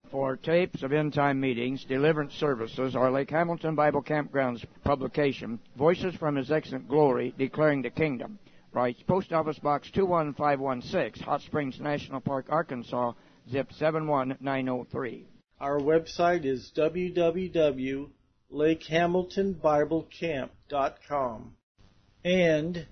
For tapes of end-time meetings, deliverance services, or Lake Hamilton Bible Campground's publication, Voices from His Excellent Glory, Declaring the Kingdom, writes Post Office Box 21516, Hot Springs National Park, Arkansas, zip 71903. Our website is www.lakehamiltonbiblecamp.com and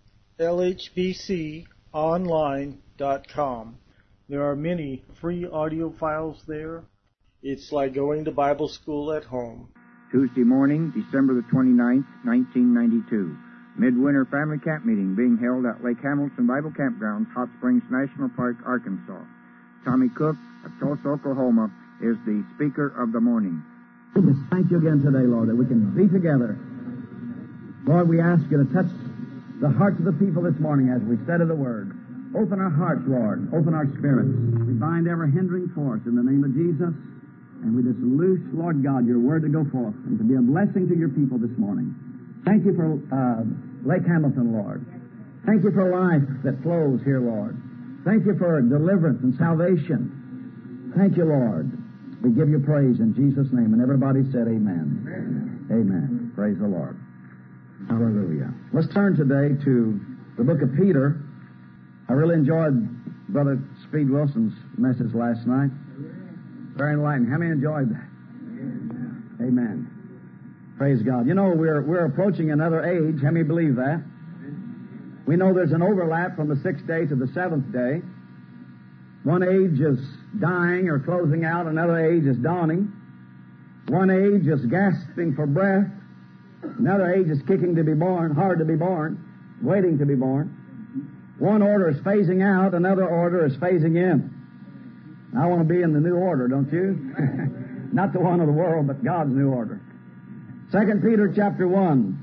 lhbconline.com. There are many free audio files there. It's like going to Bible school at home. Tuesday morning, December the 29th, 1992. Midwinter Family Camp Meeting being held at Lake Hamilton Bible Campground, Hot Springs National Park, Arkansas. Tommy Cook of Tulsa, Oklahoma, is the speaker of the morning. We just thank you again today, Lord, that we can be together. Lord, we ask you to touch the hearts of the people this morning as we study the Word. Open our hearts, Lord. Open our spirits. We bind every hindering force in the name of Jesus, and we just loose, Lord God, your Word to go forth and to be a blessing to your people this morning. Thank you for Lake Hamilton, Lord. Thank you for life that flows here, Lord. Thank you for deliverance and salvation. Thank you, Lord. We give you praise in Jesus' name. And everybody said amen. Amen. Amen. Praise the Lord. Hallelujah. Let's turn today to the book of Peter. I really enjoyed Brother Speed Wilson's message last night. Very enlightening. How many enjoyed that? Amen. Praise God. You know, we're approaching another age. How many believe that? We know there's an overlap from the 6th day to the 7th day. One age is dying or closing out. Another age is dawning. One age is gasping for breath. Another age is kicking to be born, hard to be born, waiting to be born. One order is phasing out. Another order is phasing in. I want to be in the new order, don't you? Not the one of the world, but God's new order. 2 Peter chapter 1.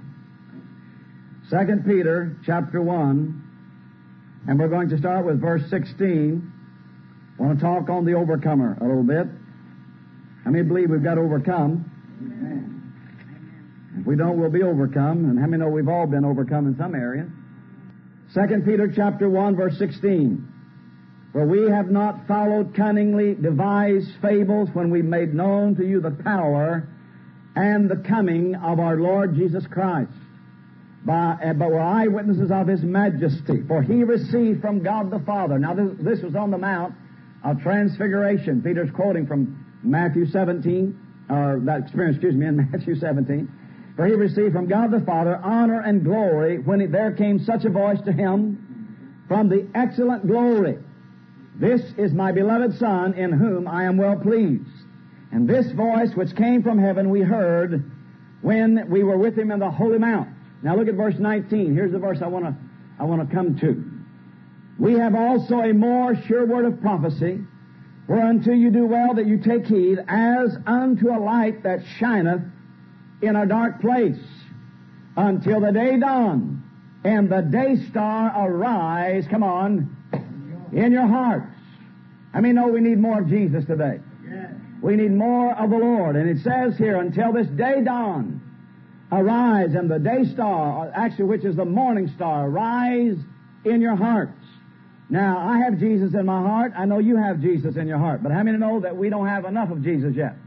2 Peter chapter 1. And we're going to start with verse 16. I want to talk on the overcomer a little bit. How many believe we've got to overcome? Amen. If we don't, we'll be overcome. And how many know we've all been overcome in some area? 2 Peter chapter 1, verse 16. For we have not followed cunningly devised fables when we made known to you the power and the coming of our Lord Jesus Christ. But were eyewitnesses of His majesty. For He received from God the Father. Now this was on the Mount of Transfiguration. Peter's quoting from Matthew 17, or that experience, in Matthew 17. For He received from God the Father honor and glory when there came such a voice to Him from the excellent glory. This is my beloved Son, in whom I am well pleased. And this voice which came from heaven we heard when we were with Him in the holy mount. Now look at verse 19. Here's the verse I want to come to. We have also a more sure word of prophecy, whereunto you do well that you take heed, as unto a light that shineth in a dark place, until the day dawn, and the day star arise, come on, in your hearts. I mean, no, we need more of Jesus today. Yes. We need more of the Lord. And it says here, until this day dawn, arise, and the day star, actually which is the morning star, rise in your hearts. Now, I have Jesus in my heart. I know you have Jesus in your heart. But how many know that we don't have enough of Jesus yet?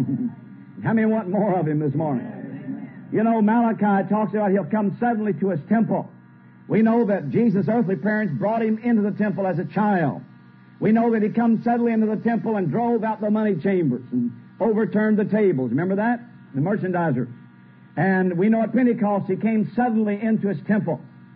How many want more of Him this morning? You know, Malachi talks about He'll come suddenly to His temple. We know that Jesus' earthly parents brought Him into the temple as a child. We know that He comes suddenly into the temple and drove out the money chambers and overturned the tables. Remember that? The merchandisers. And we know at Pentecost He came suddenly into His temple.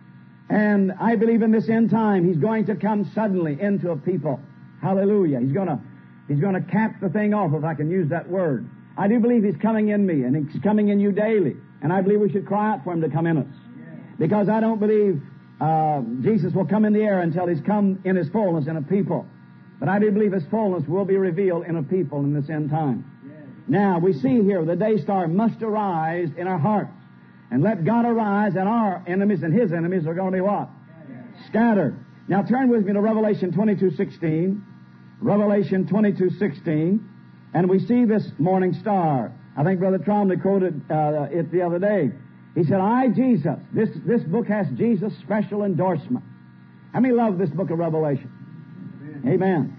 And I believe in this end time He's going to come suddenly into a people. Hallelujah. He's going to cap the thing off, if I can use that word. I do believe He's coming in me, and He's coming in you daily. And I believe we should cry out for Him to come in us. Because I don't believe Jesus will come in the air until He's come in His fullness in a people. But I do believe His fullness will be revealed in a people in this end time. Now, we see here the day star must arise in our hearts. And let God arise, and our enemies and His enemies are going to be what? Scattered. Now turn with me to Revelation 22:16. Revelation 22:16. And we see this morning star. I think Brother Trombley quoted it the other day. He said, I, Jesus. This book has Jesus' special endorsement. How many love this book of Revelation? Amen.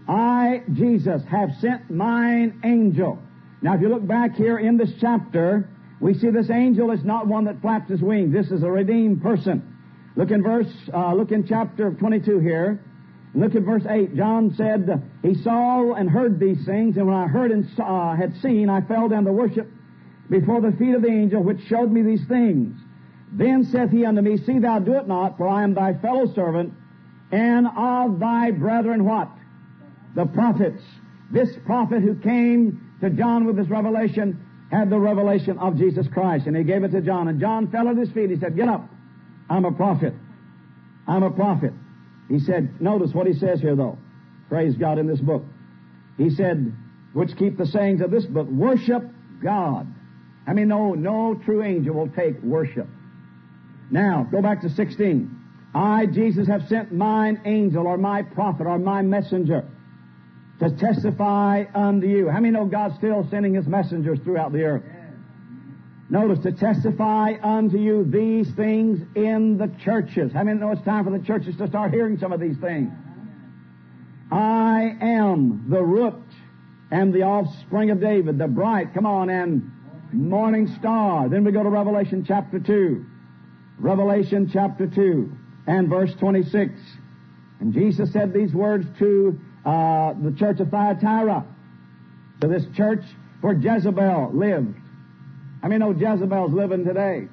I, Jesus, have sent mine angel. Now, if you look back here in this chapter, we see this angel is not one that flaps his wings. This is a redeemed person. Look in chapter 22 here. Look at verse 8. John said, he saw and heard these things, and when I heard and had seen, I fell down to worship before the feet of the angel which showed me these things. Then saith he unto me, see thou do it not, for I am thy fellow servant, and of thy brethren what? The prophets. This prophet who came to John with this revelation had the revelation of Jesus Christ, and he gave it to John. And John fell at his feet. He said, get up. I'm a prophet. I'm a prophet. He said, notice what he says here, though. Praise God in this book. He said, which keep the sayings of this book, worship God. I mean, no true angel will take worship. Now, go back to 16. I, Jesus, have sent mine angel, or my prophet, or my messenger, to testify unto you. How many know God's still sending His messengers throughout the earth? Notice, to testify unto you these things in the churches. How many know it's time for the churches to start hearing some of these things? I am the root and the offspring of David, the bright, come on, and morning star. Then we go to Revelation chapter 2. Revelation chapter 2 and verse 26. And Jesus said these words to the church of Thyatira, to this church where Jezebel lived. I mean, Jezebel's living today.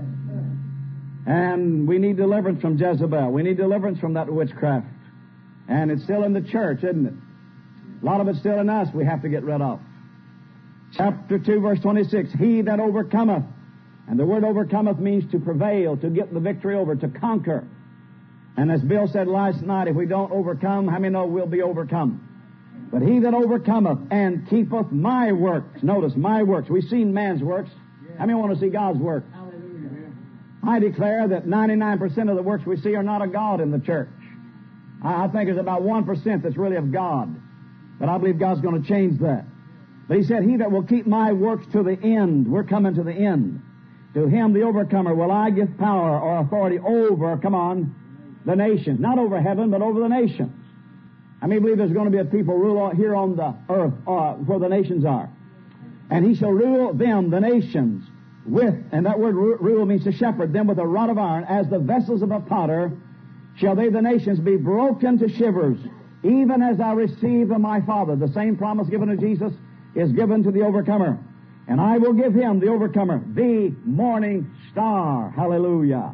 And we need deliverance from Jezebel. We need deliverance from that witchcraft. And it's still in the church, isn't it? A lot of it's still in us we have to get rid of. Chapter 2, verse 26. He that overcometh, and the word overcometh means to prevail, to get the victory over, to conquer. And as Bill said last night, if we don't overcome, how many know we'll be overcome? But he that overcometh and keepeth my works. Notice, my works. We've seen man's works. How many want to see God's work? Hallelujah. I declare that 99% of the works we see are not of God in the church. I think there's about 1% that's really of God. But I believe God's going to change that. But he said, he that will keep my works to the end. We're coming to the end. To him, the overcomer, will I give power or authority over, come on, the nations. Not over heaven, but over the nations. I mean, believe there's going to be a people rule here on the earth where the nations are. And he shall rule them, the nations, with, and that word rule means to shepherd them with a rod of iron, as the vessels of a potter, shall they, the nations, be broken to shivers, even as I received of my Father. The same promise given to Jesus is given to the overcomer. And I will give him, the overcomer, the morning star. Hallelujah.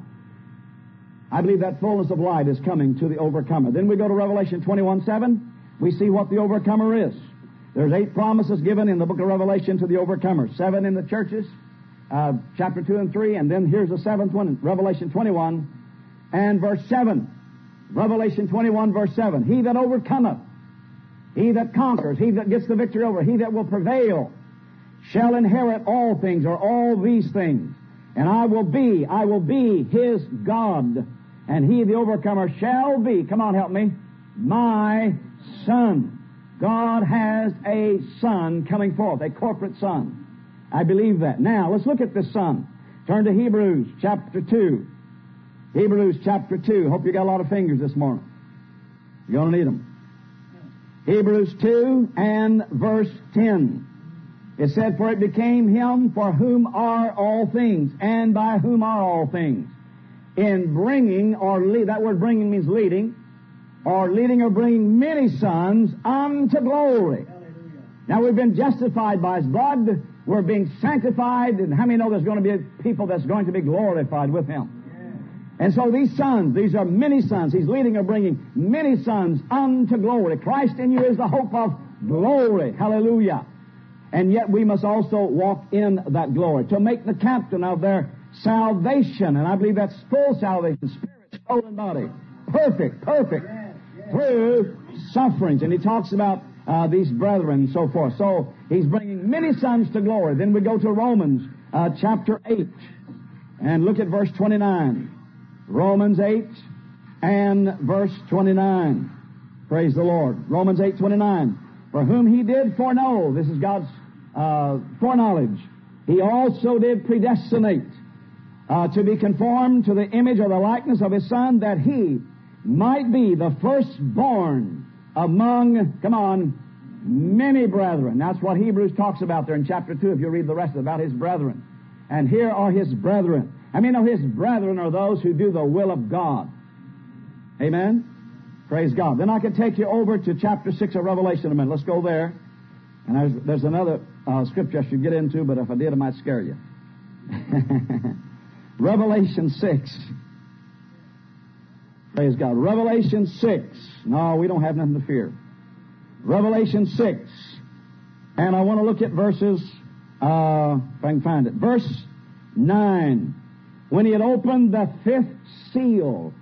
I believe that fullness of light is coming to the overcomer. Then we go to Revelation 21:7. We see what the overcomer is. There's 8 promises given in the book of Revelation to the overcomer. 7 in the churches, chapter 2 and 3. And then here's the 7th one, Revelation 21 and verse 7. Revelation 21, verse 7. He that overcometh, he that conquers, he that gets the victory over, he that will prevail, shall inherit all things, or all these things. And I will be his God. And he, the overcomer, shall be, come on, help me, my son. God has a son coming forth, a corporate son. I believe that. Now, let's look at this son. Turn to Hebrews chapter 2. Hebrews chapter 2. Hope you got a lot of fingers this morning. You're going to need them. Hebrews 2 and verse 10. It said, for it became him for whom are all things, and by whom are all things, in bringing, or that word bringing means leading, or bringing many sons unto glory. Hallelujah. Now we've been justified by His blood. We're being sanctified. And how many know there's going to be people that's going to be glorified with Him? Yeah. And so these sons, these are many sons. He's leading or bringing many sons unto glory. Christ in you is the hope of glory. Hallelujah. And yet we must also walk in that glory to make the captain of their salvation. And I believe that's full salvation, spirit, soul, and body. Perfect. Through sufferings. And he talks about these brethren and so forth. So he's bringing many sons to glory. Then we go to Romans chapter 8 and look at verse 29. Romans 8 and verse 29. Praise the Lord. Romans 8:29. For whom he did foreknow, this is God's foreknowledge, he also did predestinate to be conformed to the image or the likeness of his Son, that he might be the firstborn among, come on, many brethren. That's what Hebrews talks about there in chapter 2, if you read the rest of it, about his brethren. And here are his brethren. I mean, his brethren are those who do the will of God. Amen? Praise God. Then I could take you over to chapter 6 of Revelation a minute. Let's go there. And there's another scripture I should get into, but if I did, I might scare you. Revelation 6. Praise God. Revelation 6. No, we don't have nothing to fear. Revelation 6. And I want to look at verses, if I can find it. Verse 9. When he had opened the fifth seal,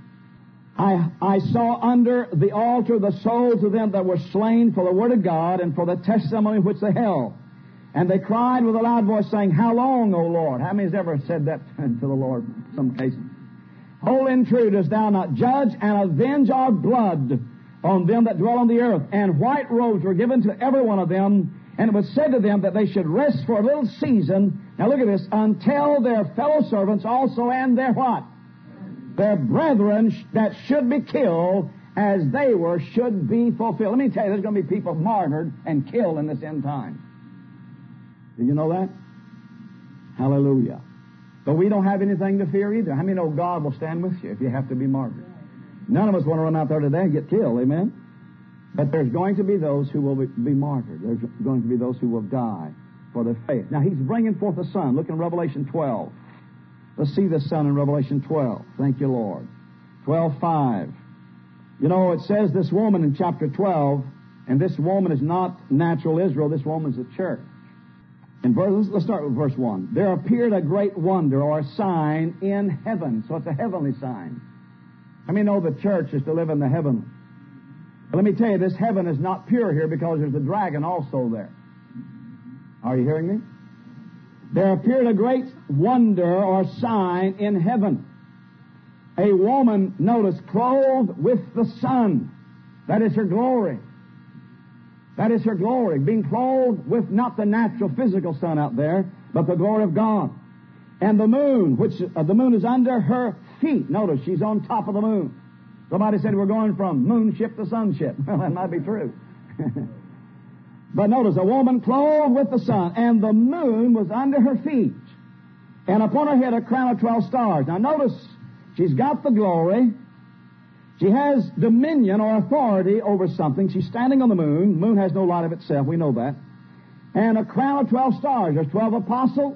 I saw under the altar the souls of them that were slain for the word of God and for the testimony which they held. And they cried with a loud voice, saying, How long, O Lord? How many has ever said that to the Lord in some cases? Holy and true dost thou not judge and avenge our blood on them that dwell on the earth. And white robes were given to every one of them, and it was said to them that they should rest for a little season. Now look at this, until their fellow servants also and their what? Their brethren that should be killed as they were should be fulfilled. Let me tell you, there's going to be people martyred and killed in this end time. Did you know that? Hallelujah. But we don't have anything to fear either. How many know God will stand with you if you have to be martyred? None of us want to run out there today and get killed, amen? But there's going to be those who will be martyred. There's going to be those who will die for their faith. Now, he's bringing forth the Son. Look in Revelation 12. Let's see the Son in Revelation 12. Thank you, Lord. 12:5. You know, it says this woman in chapter 12, and this woman is not natural Israel. This woman is the church. Let's start with verse 1. There appeared a great wonder or a sign in heaven. So it's a heavenly sign. I mean, the church is to live in the heavenly. But let me tell you, this heaven is not pure here because there's a dragon also there. Are you hearing me? There appeared a great wonder or sign in heaven. A woman, notice, clothed with the sun. That is her glory. That is her glory. Being clothed with not the natural physical sun out there, but the glory of God. And the moon, which the moon is under her feet. Notice, she's on top of the moon. Somebody said we're going from moon ship to sun ship. Well, that might be true. But notice, a woman clothed with the sun, and the moon was under her feet. And upon her head a crown of 12 stars. Now notice, she's got the glory. She has dominion or authority over something. She's standing on the moon. The moon has no light of itself. We know that. And a crown of 12 stars. There's 12 apostles.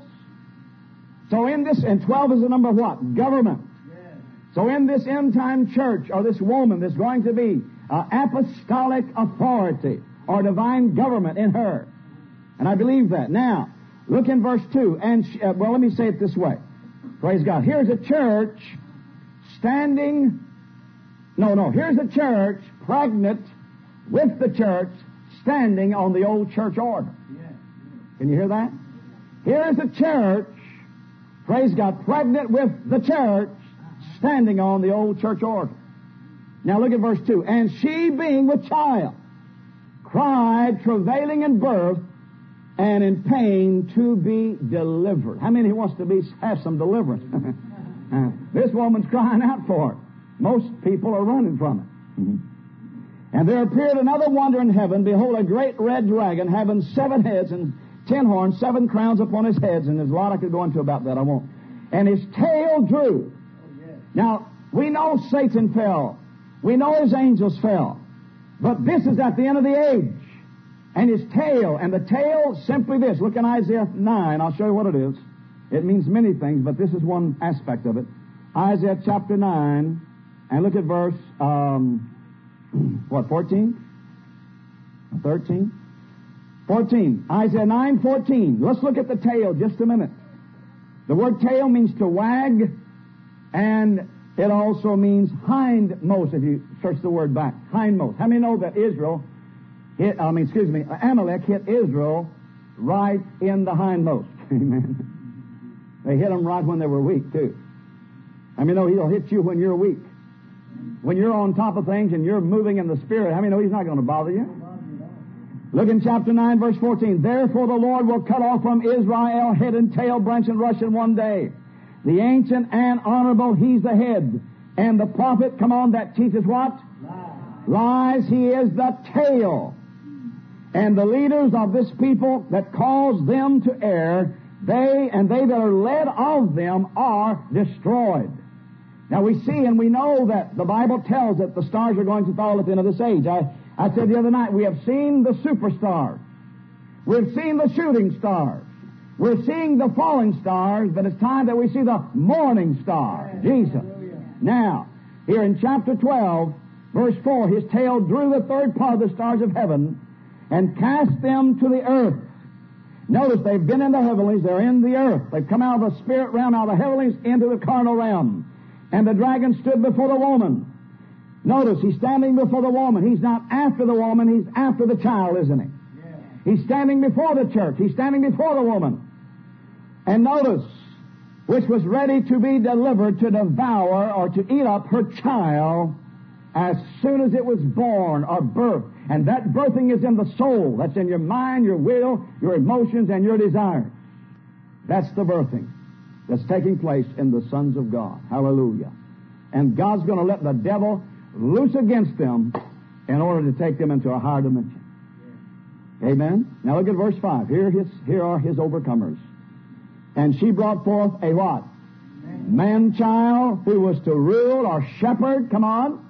So in this, and 12 is the number of what? Government. Yes. So in this end-time church, or this woman, there's going to be apostolic authority or divine government in her. And I believe that. Now, look in verse 2. And well, let me say it this way. Praise God. Here's a church standing... Here's a church pregnant with the church standing on the old church order. Can you hear that? Here's a church, praise God, pregnant with the church standing on the old church order. Now look at verse 2. And she, being with child, cried, travailing in birth and in pain to be delivered. How many wants to have some deliverance? This woman's crying out for it. Most people are running from it. Mm-hmm. And there appeared another wonder in heaven. Behold, a great red dragon having 7 heads and 10 horns, 7 crowns upon his heads. And there's a lot I could go into about that. I won't. And his tail drew. Now, we know Satan fell. We know his angels fell. But this is at the end of the age. And his tail. And the tail, simply this. Look in Isaiah 9. I'll show you what it is. It means many things, but this is one aspect of it. Isaiah chapter 9. And look at verse, 14? 13? 14. Isaiah 9:14. Let's look at the tail just a minute. The word tail means to wag, and it also means hindmost, if you search the word back. Hindmost. How many know that Amalek hit Israel right in the hindmost? Amen. They hit them right when they were weak, too. I mean, he'll hit you when you're weak. When you're on top of things and you're moving in the Spirit, how many know he's not going to bother you? Look in chapter 9, verse 14. Therefore the Lord will cut off from Israel head and tail, branch and rush in one day. The ancient and honorable, he's the head. And the prophet, come on, that teaches what? lies. He is the tail. And the leaders of this people that cause them to err, they that are led of them are destroyed. Now we see and we know that the Bible tells that the stars are going to fall at the end of this age. I said the other night, we have seen the superstars. We've seen the shooting stars. We're seeing the falling stars, but it's time that we see the morning star, Jesus. Now, here in chapter 12, verse 4, His tail drew the third part of the stars of heaven and cast them to the earth. Notice they've been in the heavenlies, they're in the earth. They've come out of the spirit realm, out of the heavenlies, into the carnal realm. And the dragon stood before the woman. Notice, he's standing before the woman. He's not after the woman, he's after the child, isn't he? He's standing before the church. He's standing before the woman. And notice, which was ready to be delivered to devour or to eat up her child as soon as it was born or birthed. And that birthing is in the soul. That's in your mind, your will, your emotions, and your desires. That's the birthing that's taking place in the sons of God. Hallelujah. And God's going to let the devil loose against them in order to take them into a higher dimension. Amen. Now look at verse 5. Here are his overcomers. And she brought forth a what? Man-child who was to rule or shepherd, come on,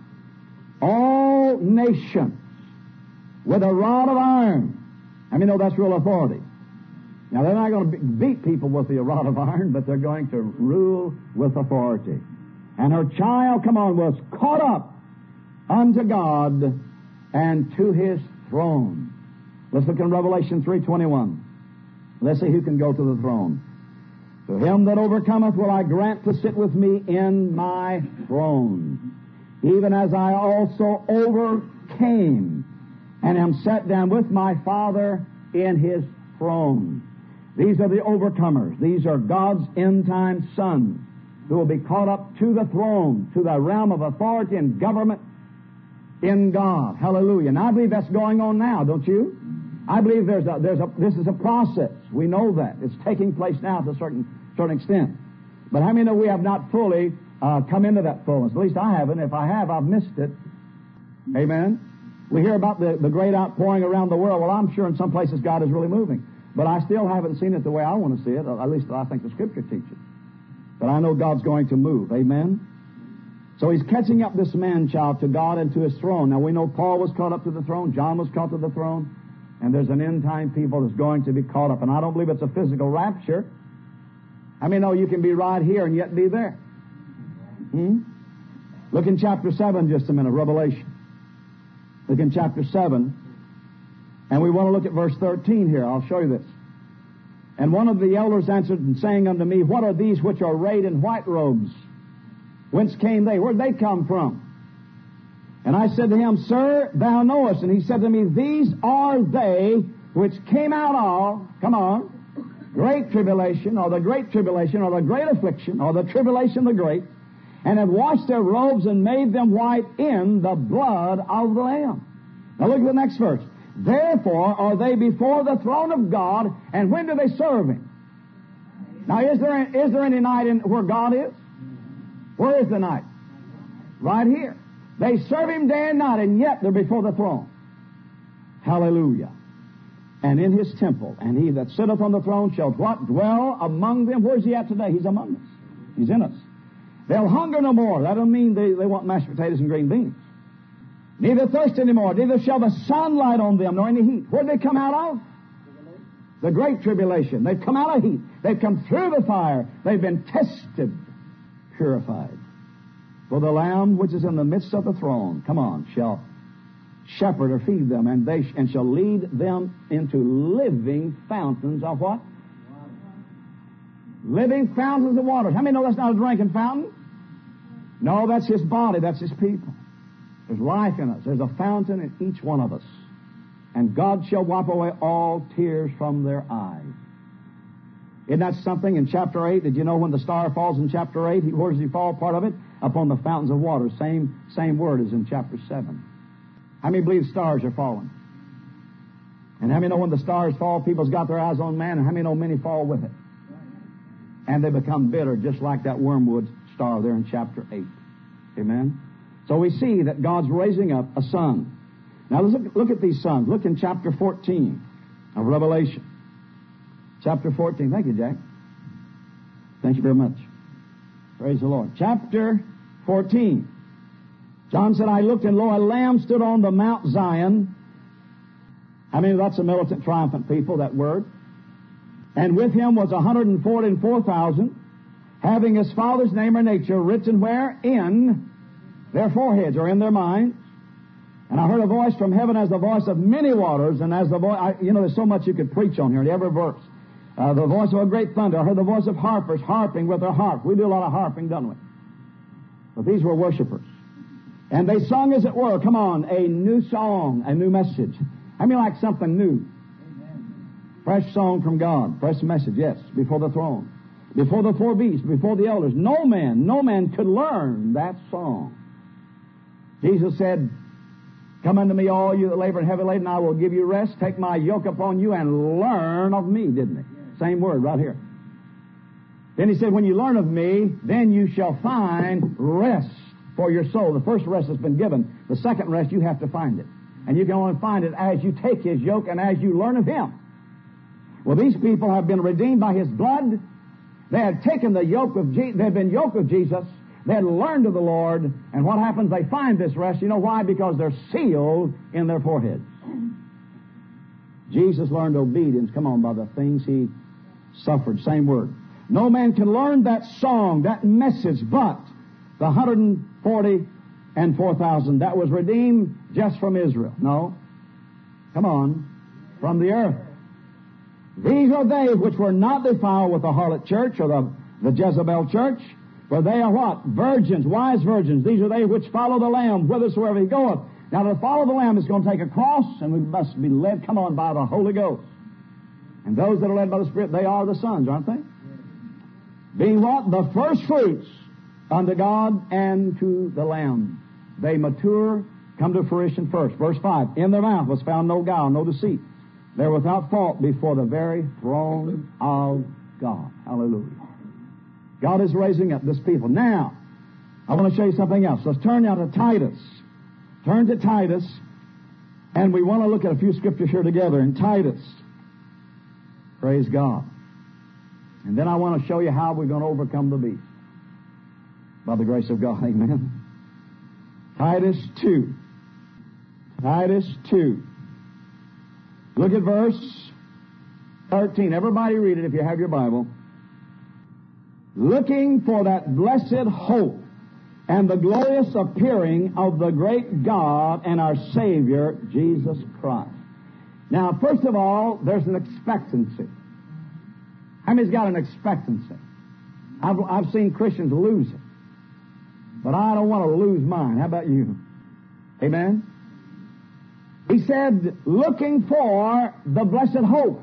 all nations with a rod of iron. I mean, no, that's real authority. Now, they're not going to beat people with the rod of iron, but they're going to rule with authority. And her child, come on, was caught up unto God and to His throne. Let's look in Revelation 3:21. Let's see who can go to the throne. To him that overcometh will I grant to sit with me in my throne, even as I also overcame and am set down with my Father in His throne. These are the overcomers. These are God's end-time sons who will be caught up to the throne, to the realm of authority and government in God. Hallelujah. And I believe that's going on now, don't you? I believe this is a process. We know that. It's taking place now to a certain extent. But how many know we have not fully come into that fullness? At least I haven't. If I have, I've missed it. Amen? We hear about the great outpouring around the world. Well, I'm sure in some places God is really moving. But I still haven't seen it the way I want to see it. At least I think the Scripture teaches. But I know God's going to move. Amen? So He's catching up this man-child to God and to His throne. Now we know Paul was caught up to the throne. John was caught to the throne. And there's an end-time people that's going to be caught up. And I don't believe it's a physical rapture. I mean, no, you can be right here and yet be there. Look in chapter 7 just a minute, Revelation. Look in chapter 7. And we want to look at verse 13 here. I'll show you this. And one of the elders answered and saying unto me, What are these which are arrayed in white robes? Whence came they? Where'd they come from? And I said to him, Sir, thou knowest. And he said to me, These are they which came out of, come on, great tribulation, or the great tribulation, or the great affliction, or the tribulation the great, and have washed their robes and made them white in the blood of the Lamb. Now look at the next verse. Therefore are they before the throne of God, and when do they serve Him? Now is there any night in where God is? Where is the night? Right here. They serve Him day and night, and yet they're before the throne. Hallelujah. And in His temple, and He that sitteth on the throne shall what? Dwell among them. Where's He at today? He's among us. He's in us. They'll hunger no more. That doesn't mean they want mashed potatoes and green beans. Neither thirst any more. Neither shall the sun light on them, nor any heat. Where'd they come out of? The great tribulation. They've come out of heat. They've come through the fire. They've been tested, purified. For the Lamb which is in the midst of the throne, come on, shall shepherd or feed them, and shall lead them into living fountains of what? Living fountains of waters. How many know that's not a drinking fountain? No, that's His body. That's His people. There's life in us. There's a fountain in each one of us. And God shall wipe away all tears from their eyes. Isn't that something? In chapter 8, did you know when the star falls in chapter 8, where does he fall? Part of it? Upon the fountains of water. Same word as in chapter 7. How many believe stars are falling? And how many know when the stars fall, people's got their eyes on man, and how many know many fall with it? And they become bitter, just like that wormwood star there in chapter 8. Amen? So we see that God's raising up a son. Now let's look at these sons. Look in chapter 14 of Revelation. Chapter 14. Thank you, Jack. Thank you very much. Praise the Lord. Chapter 14. John said, I looked, and lo, a lamb stood on the Mount Zion. I mean, that's a militant, triumphant people, that word. And with him was 144,000, having his Father's name or nature written where? In their foreheads, or in their minds. And I heard a voice from heaven as the voice of many waters, and as the voice, there's so much you could preach on here in every verse. The voice of a great thunder. I heard the voice of harpers harping with their harp. We do a lot of harping, don't we? But these were worshipers. And they sung, as it were, come on, a new song, a new message. I mean, like something new. Amen. Fresh song from God. Fresh message, yes, before the throne. Before the four beasts, before the elders. No man could learn that song. Jesus said, come unto me, all you that labor and heavy laden, I will give you rest. Take my yoke upon you and learn of me, didn't he? Same word right here. Then he said, when you learn of me, then you shall find rest for your soul. The first rest has been given. The second rest, you have to find it. And you can only find it as you take his yoke and as you learn of him. Well, these people have been redeemed by his blood. They had taken the yoke of Jesus. They had been yoked with Jesus. They had learned of the Lord. And what happens? They find this rest. You know why? Because they're sealed in their foreheads. Jesus learned obedience, come on, by the things he suffered. Same word. No man can learn that song, that message, but the 144,000 that was redeemed just from Israel. No. Come on. From the earth. These are they which were not defiled with the harlot church or the Jezebel church, for they are what? Virgins, wise virgins. These are they which follow the Lamb whithersoever he goeth. Now, to follow the Lamb is going to take a cross, and we must be led, come on, by the Holy Ghost. And those that are led by the Spirit, they are the sons, aren't they? Being what? The first fruits unto God and to the Lamb. They mature, come to fruition first. Verse 5, in their mouth was found no guile, no deceit. They're without fault before the very throne of God. Hallelujah. God is raising up this people. Now, I want to show you something else. Let's turn now to Titus. Turn to Titus, and we want to look at a few scriptures here together in Titus. Praise God. And then I want to show you how we're going to overcome the beast. By the grace of God, amen. Titus 2. Titus 2. Look at verse 13. Everybody read it if you have your Bible. Looking for that blessed hope and the glorious appearing of the great God and our Savior, Jesus Christ. Now, first of all, there's an expectancy. How many's got an expectancy? I've seen Christians lose it. But I don't want to lose mine. How about you? Amen? He said, looking for the blessed hope.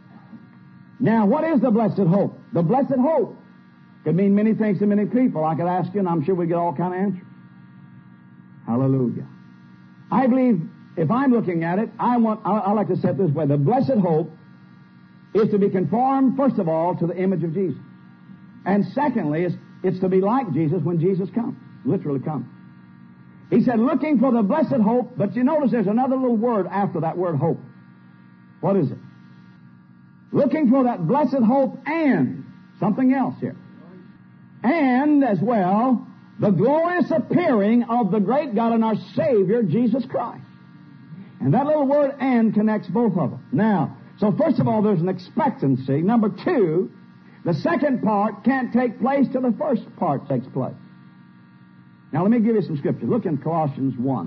Now, what is the blessed hope? The blessed hope could mean many things to many people. I could ask you, and I'm sure we get all kind of answers. Hallelujah. I believe, if I'm looking at it, I like to say it this way. The blessed hope is to be conformed, first of all, to the image of Jesus. And secondly, it's to be like Jesus when Jesus comes. Literally comes. He said, looking for the blessed hope, but you notice there's another little word after that word hope. What is it? Looking for that blessed hope and something else here. And, as well, the glorious appearing of the great God and our Savior, Jesus Christ. And that little word and connects both of them. Now, so first of all, there's an expectancy. Number two, the second part can't take place till the first part takes place. Now, let me give you some scriptures. Look in Colossians 1.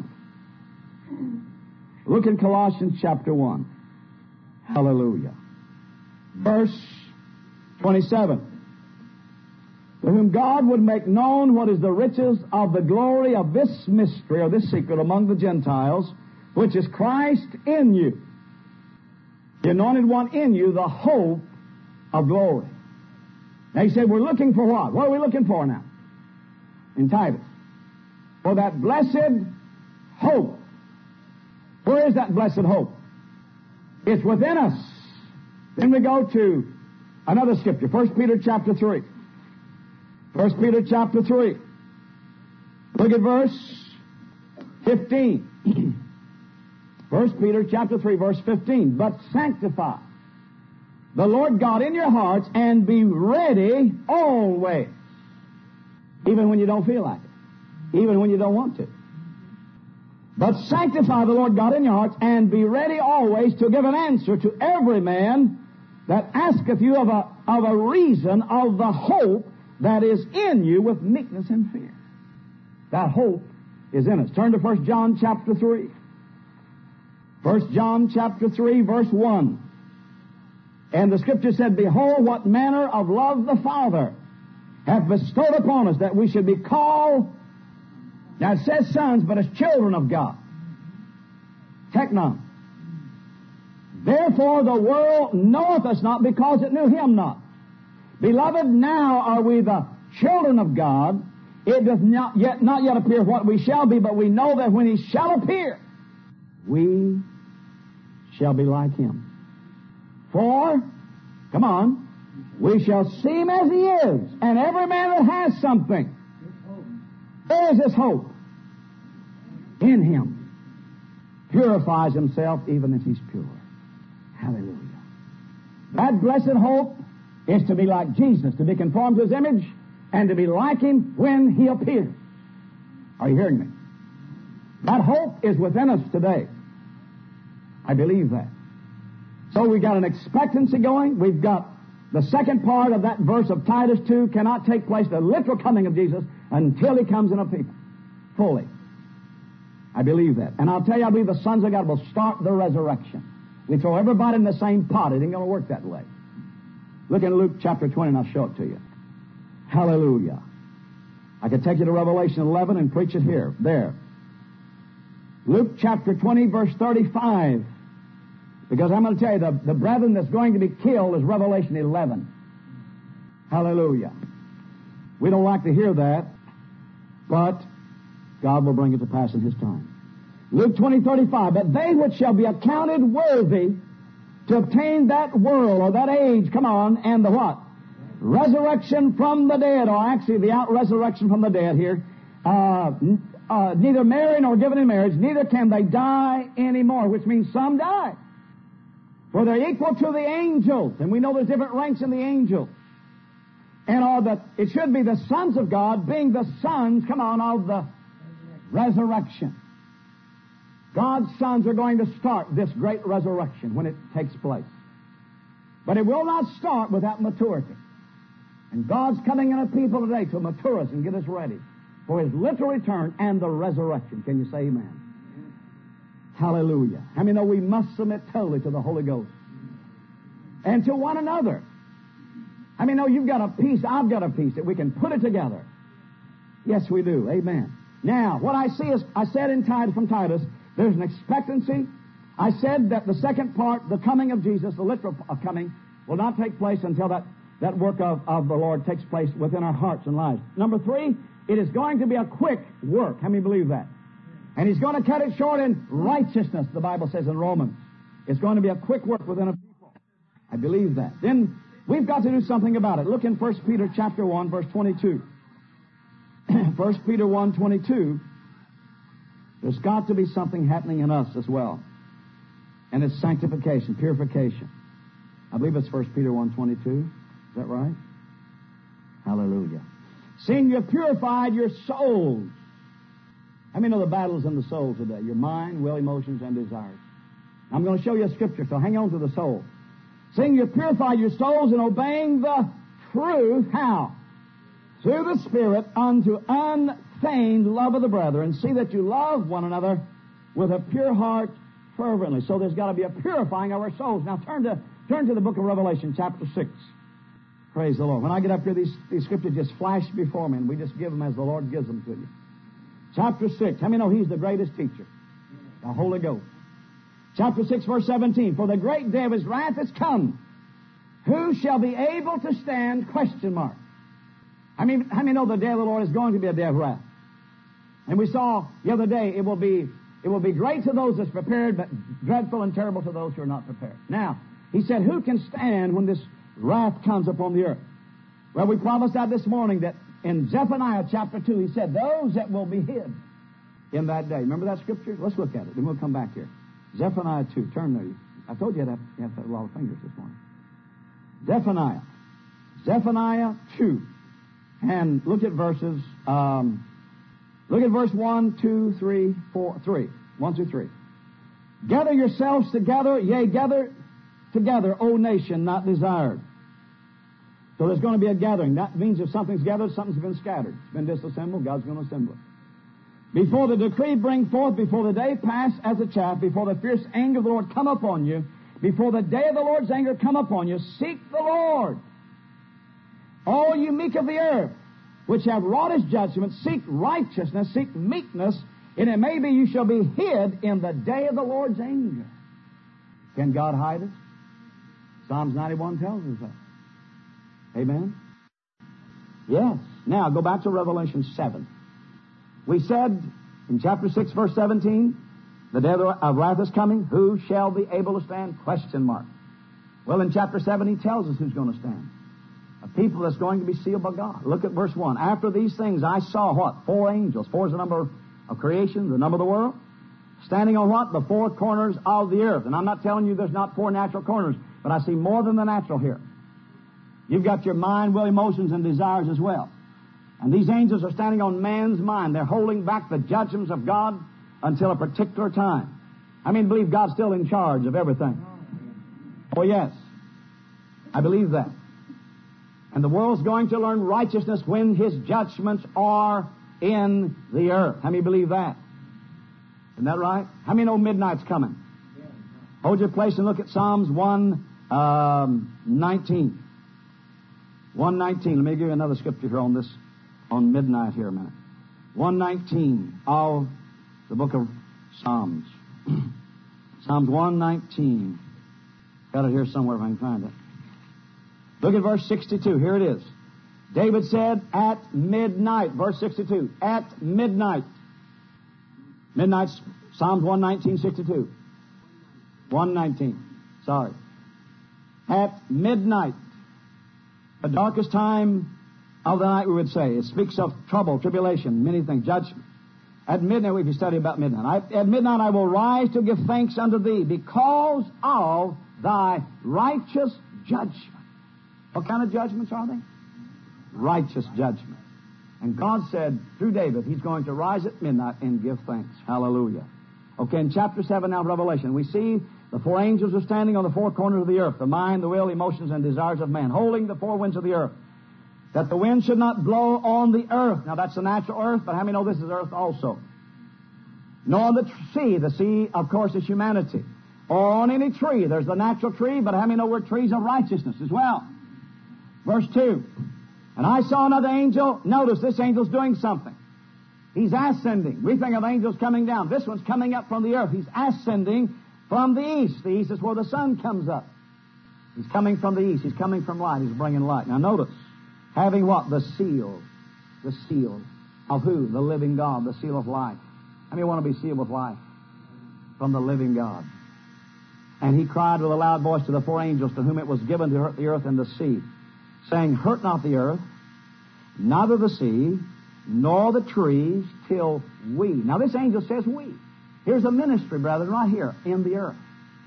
Look in Colossians chapter 1. Hallelujah. Verse 27. To whom God would make known what is the riches of the glory of this mystery, or this secret among the Gentiles, which is Christ in you. The anointed one in you, the hope of glory. Now he said, we're looking for what? What are we looking for now? In Titus. For that blessed hope. Where is that blessed hope? It's within us. Then we go to another scripture, 1 Peter chapter 3. 1 Peter chapter 3. Look at verse 15. 1 Peter chapter 3, verse 15. But sanctify the Lord God in your hearts, and be ready always. Even when you don't feel like it. Even when you don't want to. But sanctify the Lord God in your hearts, and be ready always to give an answer to every man that asketh you of a reason of the hope that is in you with meekness and fear. That hope is in us. Turn to 1 John chapter 3. 1 John chapter 3, verse 1. And the Scripture said, Behold, what manner of love the Father hath bestowed upon us, that we should be called, now it says sons, but as children of God. Teknon. Therefore the world knoweth us not, because it knew Him not. Beloved, now are we the children of God. It doth not yet appear what we shall be, but we know that when He shall appear, we shall be like Him. For, come on, we shall see Him as He is. And every man that has something, there is this hope in Him. Purifies himself even as He's pure. Hallelujah. That blessed hope is to be like Jesus, to be conformed to His image, and to be like Him when He appears. Are you hearing me? That hope is within us today. I believe that. So we've got an expectancy going. We've got the second part of that verse of Titus 2 cannot take place, the literal coming of Jesus, until He comes in a people. Fully. I believe that. And I'll tell you, I believe the sons of God will start the resurrection. We throw everybody in the same pot. It ain't going to work that way. Look in Luke chapter 20 and I'll show it to you. Hallelujah. I could take you to Revelation 11 and preach it here. There. Luke chapter 20, verse 35. Because I'm going to tell you, the brethren that's going to be killed is Revelation 11. Hallelujah. We don't like to hear that, but God will bring it to pass in His time. Luke 20:35. But they which shall be accounted worthy to obtain that world or that age, come on, and the what? Resurrection from the dead, or actually the out-resurrection from the dead here. Neither marry nor given in marriage, neither can they die anymore, which means some die. For they're equal to the angels, and we know there's different ranks in the angels. And all that it should be the sons of God, being the sons, come on, of the resurrection. God's sons are going to start this great resurrection when it takes place. But it will not start without maturity. And God's coming in a people today to mature us and get us ready for His literal return and the resurrection. Can you say amen? Hallelujah. How many know we must submit totally to the Holy Ghost? And to one another. How many know you've got a piece, I've got a piece, that we can put it together? Yes, we do. Amen. Now, what I see is, I said in Titus, from Titus, there's an expectancy. I said that the second part, the coming of Jesus, the literal coming, will not take place until that work of the Lord takes place within our hearts and lives. Number 3, it is going to be a quick work. How many believe that? And He's going to cut it short in righteousness, the Bible says in Romans. It's going to be a quick work within a people. I believe that. Then we've got to do something about it. Look in 1 Peter chapter 1, verse 22. 1 Peter 1:22. There's got to be something happening in us as well. And it's sanctification, purification. I believe it's 1 Peter 1:22. Is that right? Hallelujah. Seeing you have purified your souls. How many know the battle's in the soul today? Your mind, will, emotions, and desires. I'm going to show you a scripture, so hang on to the soul. Seeing you have purified your souls in obeying the truth. How? Through the Spirit unto unfeigned love of the brethren. See that you love one another with a pure heart fervently. So there's got to be a purifying of our souls. Now turn to the book of Revelation, chapter 6. Praise the Lord. When I get up here, these scriptures just flash before me, and we just give them as the Lord gives them to you. Chapter 6. How many know He's the greatest teacher? The Holy Ghost. Chapter 6, verse 17. For the great day of His wrath is come. Who shall be able to stand? Question mark. How many know the day of the Lord is going to be a day of wrath? And we saw the other day, it will be great to those that's prepared, but dreadful and terrible to those who are not prepared. Now, He said, who can stand when this wrath comes upon the earth? Well, we promised that this morning that in Zephaniah chapter 2, He said, those that will be hid. in that day. Remember that scripture? Let's look at it, then we'll come back here. Zephaniah 2. Turn there. I told you you have to have a lot of fingers this morning. Zephaniah 2. And look at verses, look at verse 1, 2, 3, 4, 3. 1 through 3. Gather yourselves together, yea, gather together, O nation not desired. So there's going to be a gathering. That means if something's gathered, something's been scattered. It's been disassembled, God's going to assemble it. Before the decree bring forth, before the day pass as a chaff, before the fierce anger of the Lord come upon you, before the day of the Lord's anger come upon you, seek the Lord. All you meek of the earth, which have wrought his judgment, seek righteousness, seek meekness, and it may be you shall be hid in the day of the Lord's anger. Can God hide us? Psalms 91 tells us that. Amen? Yes. Now, go back to Revelation 7. We said in chapter 6, verse 17, the day of wrath is coming. Who shall be able to stand? Question mark. Well, in chapter 7, he tells us who's going to stand. A people that's going to be sealed by God. Look at verse 1. After these things I saw what? 4 angels. 4 is the number of creation, the number of the world. Standing on what? The 4 corners of the earth. And I'm not telling you there's not 4 natural corners, but I see more than the natural here. You've got your mind, will, emotions, and desires as well. And these angels are standing on man's mind. They're holding back the judgments of God until a particular time. I mean, believe God's still in charge of everything. Oh, yes. I believe that. And the world's going to learn righteousness when His judgments are in the earth. How many believe that? Isn't that right? How many know midnight's coming? Hold your place and look at Psalms 119. 119. Let me give you another scripture here on midnight here a minute. 119 of the book of Psalms. Psalms 119. Got it here somewhere if I can find it. Look at verse 62. Here it is. David said, at midnight. Verse 62. At midnight. Midnight's Psalms 119, 62. 119. Sorry. At midnight. The darkest time of the night, we would say. It speaks of trouble, tribulation, many things, judgment. At midnight, if you study about midnight. At midnight I will rise to give thanks unto Thee because of Thy righteous judgment. What kind of judgments are they? Righteous judgment. And God said through David, He's going to rise at midnight and give thanks. Hallelujah. Okay, in chapter 7 now of Revelation, we see the 4 angels are standing on the 4 corners of the earth, the mind, the will, emotions, and desires of man, holding the 4 winds of the earth, that the wind should not blow on the earth. Now that's the natural earth, but how many know this is earth also? Nor on the sea. The sea, of course, is humanity. Or on any tree. There's the natural tree, but how many know we're trees of righteousness as well? Verse 2. And I saw another angel. Notice this angel's doing something. He's ascending. We think of angels coming down. This one's coming up from the earth. He's ascending from the east. The east is where the sun comes up. He's coming from the east. He's coming from light. He's bringing light. Now notice, having what? The seal. The seal of who? The living God. The seal of life. How many want to be sealed with life? From the living God. And he cried with a loud voice to the 4 angels to whom it was given to hurt the earth and the sea, saying, hurt not the earth, neither the sea, nor the trees, till we. Now this angel says we. Here's a ministry, brethren, right here in the earth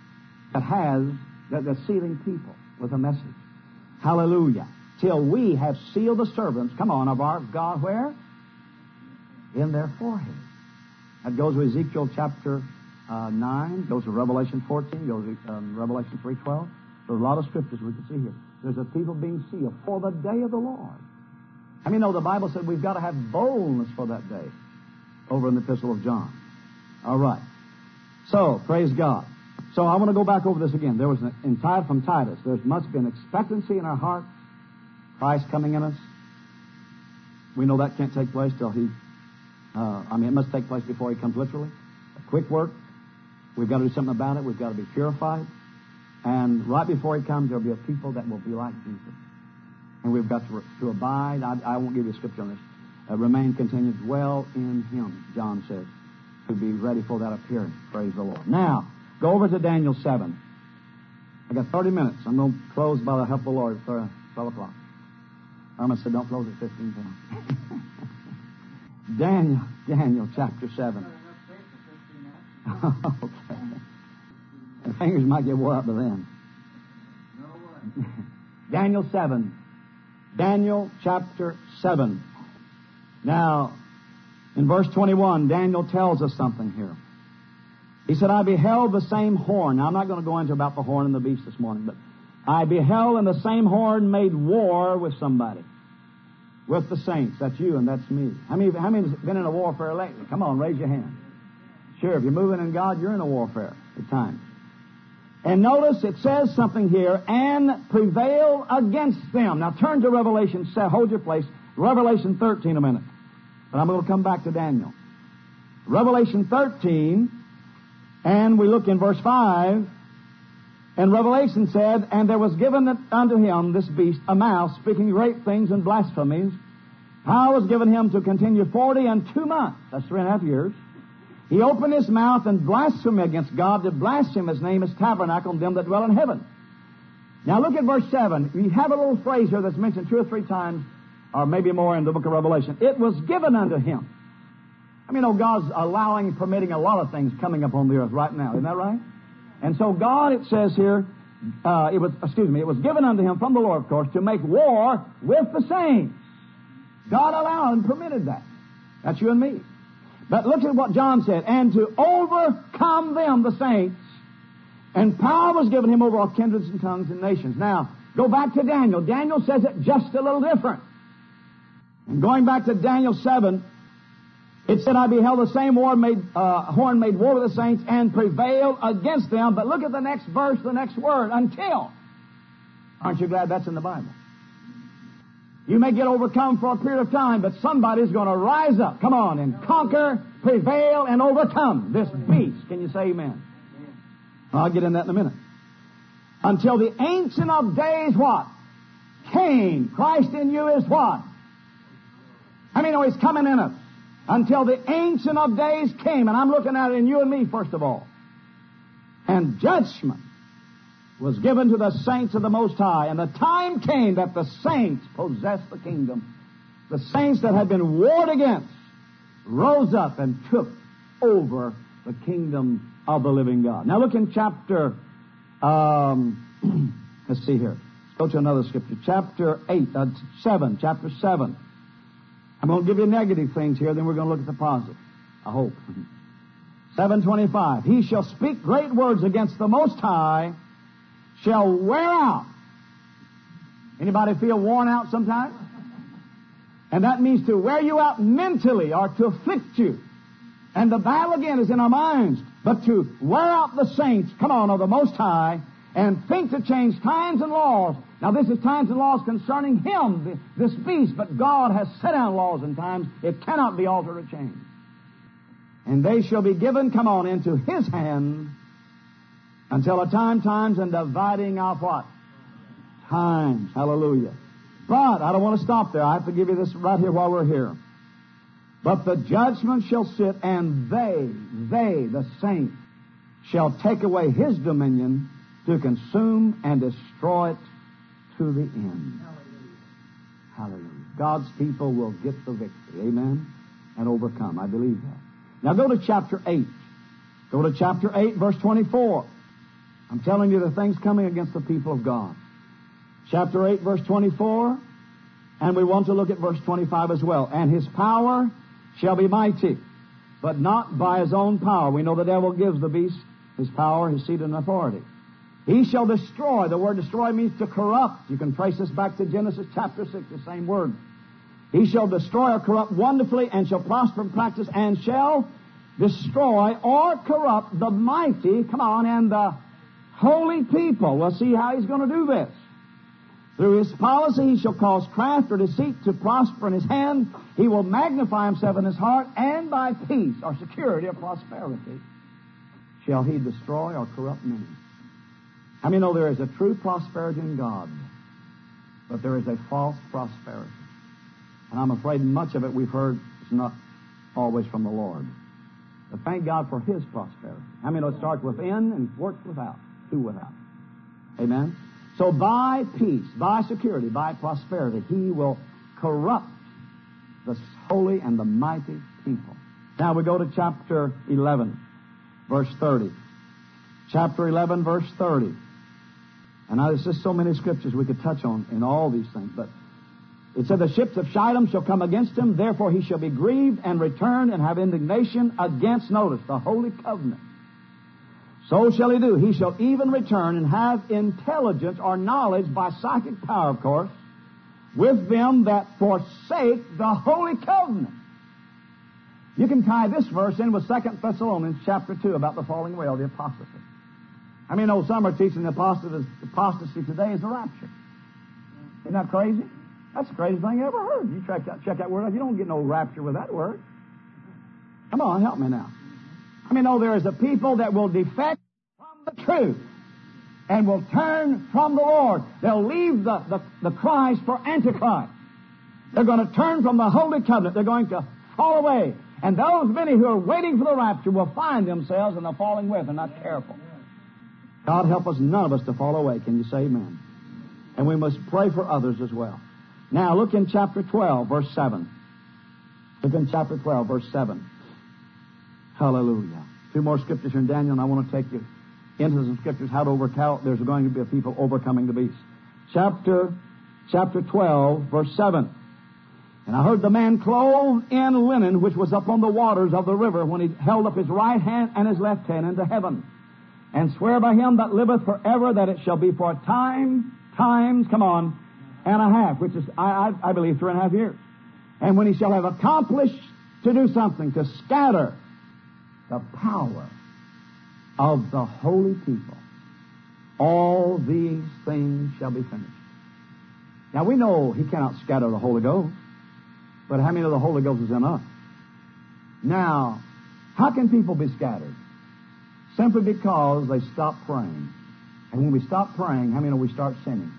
that's sealing people with a message. Hallelujah. Till we have sealed the servants, come on, of our God where? In their forehead. That goes with Ezekiel chapter 9, goes to Revelation 14, goes to Revelation 3:12. There's a lot of scriptures we can see here. There's a people being sealed for the day of the Lord. I mean, the Bible said we've got to have boldness for that day over in the Epistle of John. All right. So, praise God. So I want to go back over this again. There was from Titus, there must be an expectancy in our heart, Christ coming in us. We know that can't take place till He, it must take place before He comes literally. A quick work. We've got to do something about it. We've got to be purified. And right before He comes, there'll be a people that will be like Jesus. And we've got to abide. I won't give you a scripture on this. Remain continued dwell in Him, John says, to be ready for that appearing. Praise the Lord. Now, go over to Daniel 7. I got 30 minutes. I'm going to close by the help of the Lord at 12 o'clock. Irma said, don't close at 15 past. Daniel chapter 7. Okay. The fingers might get wore out by then. Daniel 7. Daniel chapter 7. Now, in verse 21, Daniel tells us something here. He said, I beheld the same horn. Now, I'm not going to go into about the horn and the beast this morning, but I beheld, and the same horn made war with somebody. With the saints. That's you and that's me. How many have been in a warfare lately? Come on, raise your hand. Sure, if you're moving in God, you're in a warfare at times. And notice it says something here, and prevail against them. Now turn to Revelation, hold your place, Revelation 13 a minute. But I'm going to come back to Daniel. Revelation 13, and we look in verse 5, and Revelation said, and there was given unto him, this beast, a mouth, speaking great things and blasphemies. Power was given him to continue 42 months. That's 3.5 years. He opened his mouth and blasphemed against God, to blaspheme his name, his tabernacle, and them that dwell in heaven. Now look at verse 7. We have a little phrase here that's mentioned 2 or 3 times, or maybe more in the book of Revelation. It was given unto him. I mean, God's allowing, permitting a lot of things coming upon the earth right now. Isn't that right? And so God, it says here, it was given unto him from the Lord, of course, to make war with the saints. God allowed and permitted that. That's you and me. But look at what John said. And to overcome them, the saints, and power was given him over all kindreds and tongues and nations. Now, go back to Daniel. Daniel says it just a little different. And going back to Daniel 7, it said, I beheld the same horn made war with the saints and prevailed against them. But look at the next verse, the next word, until. Aren't you glad that's in the Bible? You may get overcome for a period of time, but somebody's going to rise up, come on, and conquer, prevail, and overcome this beast. Can you say amen? I'll get in that in a minute. Until the Ancient of Days, what? Came. Christ in you is what? I mean, he's coming in us. Until the Ancient of Days came. And I'm looking at it in you and me, first of all. And judgment was given to the saints of the Most High. And the time came that the saints possessed the kingdom. The saints that had been warred against rose up and took over the kingdom of the living God. Now look in chapter, let's see here. Let's go to another scripture. Chapter 7. Chapter 7. I'm going to give you negative things here, then we're going to look at the positive. I hope. 7:25. He shall speak great words against the Most High, shall wear out. Anybody feel worn out sometimes? And that means to wear you out mentally or to afflict you. And the battle again is in our minds. But to wear out the saints, come on, of the Most High, and think to change times and laws. Now this is times and laws concerning him, this beast, but God has set down laws and times. It cannot be altered or changed. And they shall be given, come on, into his hand until a times, and dividing of what? Times. Hallelujah. But I don't want to stop there. I have to give you this right here while we're here. But the judgment shall sit, and they, the saints, shall take away his dominion to consume and destroy it to the end. Hallelujah. God's people will get the victory. Amen. And overcome. I believe that. Now go to chapter 8. Go to chapter 8, verse 24. I'm telling you the things coming against the people of God. Chapter 8, verse 24. And we want to look at verse 25 as well. And his power shall be mighty, but not by his own power. We know the devil gives the beast his power, his seat, and authority. He shall destroy. The word destroy means to corrupt. You can trace this back to Genesis chapter 6, the same word. He shall destroy or corrupt wonderfully, and shall prosper in practice, and shall destroy or corrupt the mighty, come on, and the holy people. We'll see how he's going to do this. Through his policy he shall cause craft or deceit to prosper in his hand. He will magnify himself in his heart, and by peace or security or prosperity shall he destroy or corrupt many. How many know there is a true prosperity in God, but there is a false prosperity? And I'm afraid much of it we've heard is not always from the Lord. But thank God for his prosperity. How many know it starts within and works without, to without? Amen? So by peace, by security, by prosperity, he will corrupt the holy and the mighty people. Now we go to chapter 11. verse 30. Chapter 11, verse 30. And now there's just so many scriptures we could touch on in all these things. But it said, the ships of Shittim shall come against him, therefore he shall be grieved and return and have indignation against, notice, the holy covenant. So shall he do. He shall even return and have intelligence or knowledge by psychic power, of course, with them that forsake the holy covenant. You can tie this verse in with 2 Thessalonians chapter 2 about the falling away of the apostasy. I mean, some are teaching the apostasy today is the rapture. Isn't that crazy? That's the craziest thing I ever heard. You check that word out. You don't get no rapture with that word. Come on, help me now. I mean, there is a people that will defect from the truth and will turn from the Lord. They'll leave the Christ for Antichrist. They're going to turn from the Holy Covenant. They're going to fall away. And those many who are waiting for the rapture will find themselves in the falling away if they're not careful. God help us, none of us, to fall away. Can you say amen? And we must pray for others as well. Now, look in chapter 12, verse 7. Look in chapter 12, verse 7. Hallelujah. Two more scriptures here in Daniel, and I want to take you into some scriptures how to overcome. There's going to be a people overcoming the beast. Chapter 12, verse 7. And I heard the man clothed in linen, which was upon the waters of the river, when he held up his right hand and his left hand into heaven, and swear by him that liveth forever that it shall be for times, come on, and a half, which is, I believe, 3.5 years. And when he shall have accomplished to do something, to scatter the power of the holy people, all these things shall be finished. Now, we know he cannot scatter the Holy Ghost, but how many of the Holy Ghost is in us? Now, how can people be scattered? Simply because they stop praying. And when we stop praying, how many know we start sinning?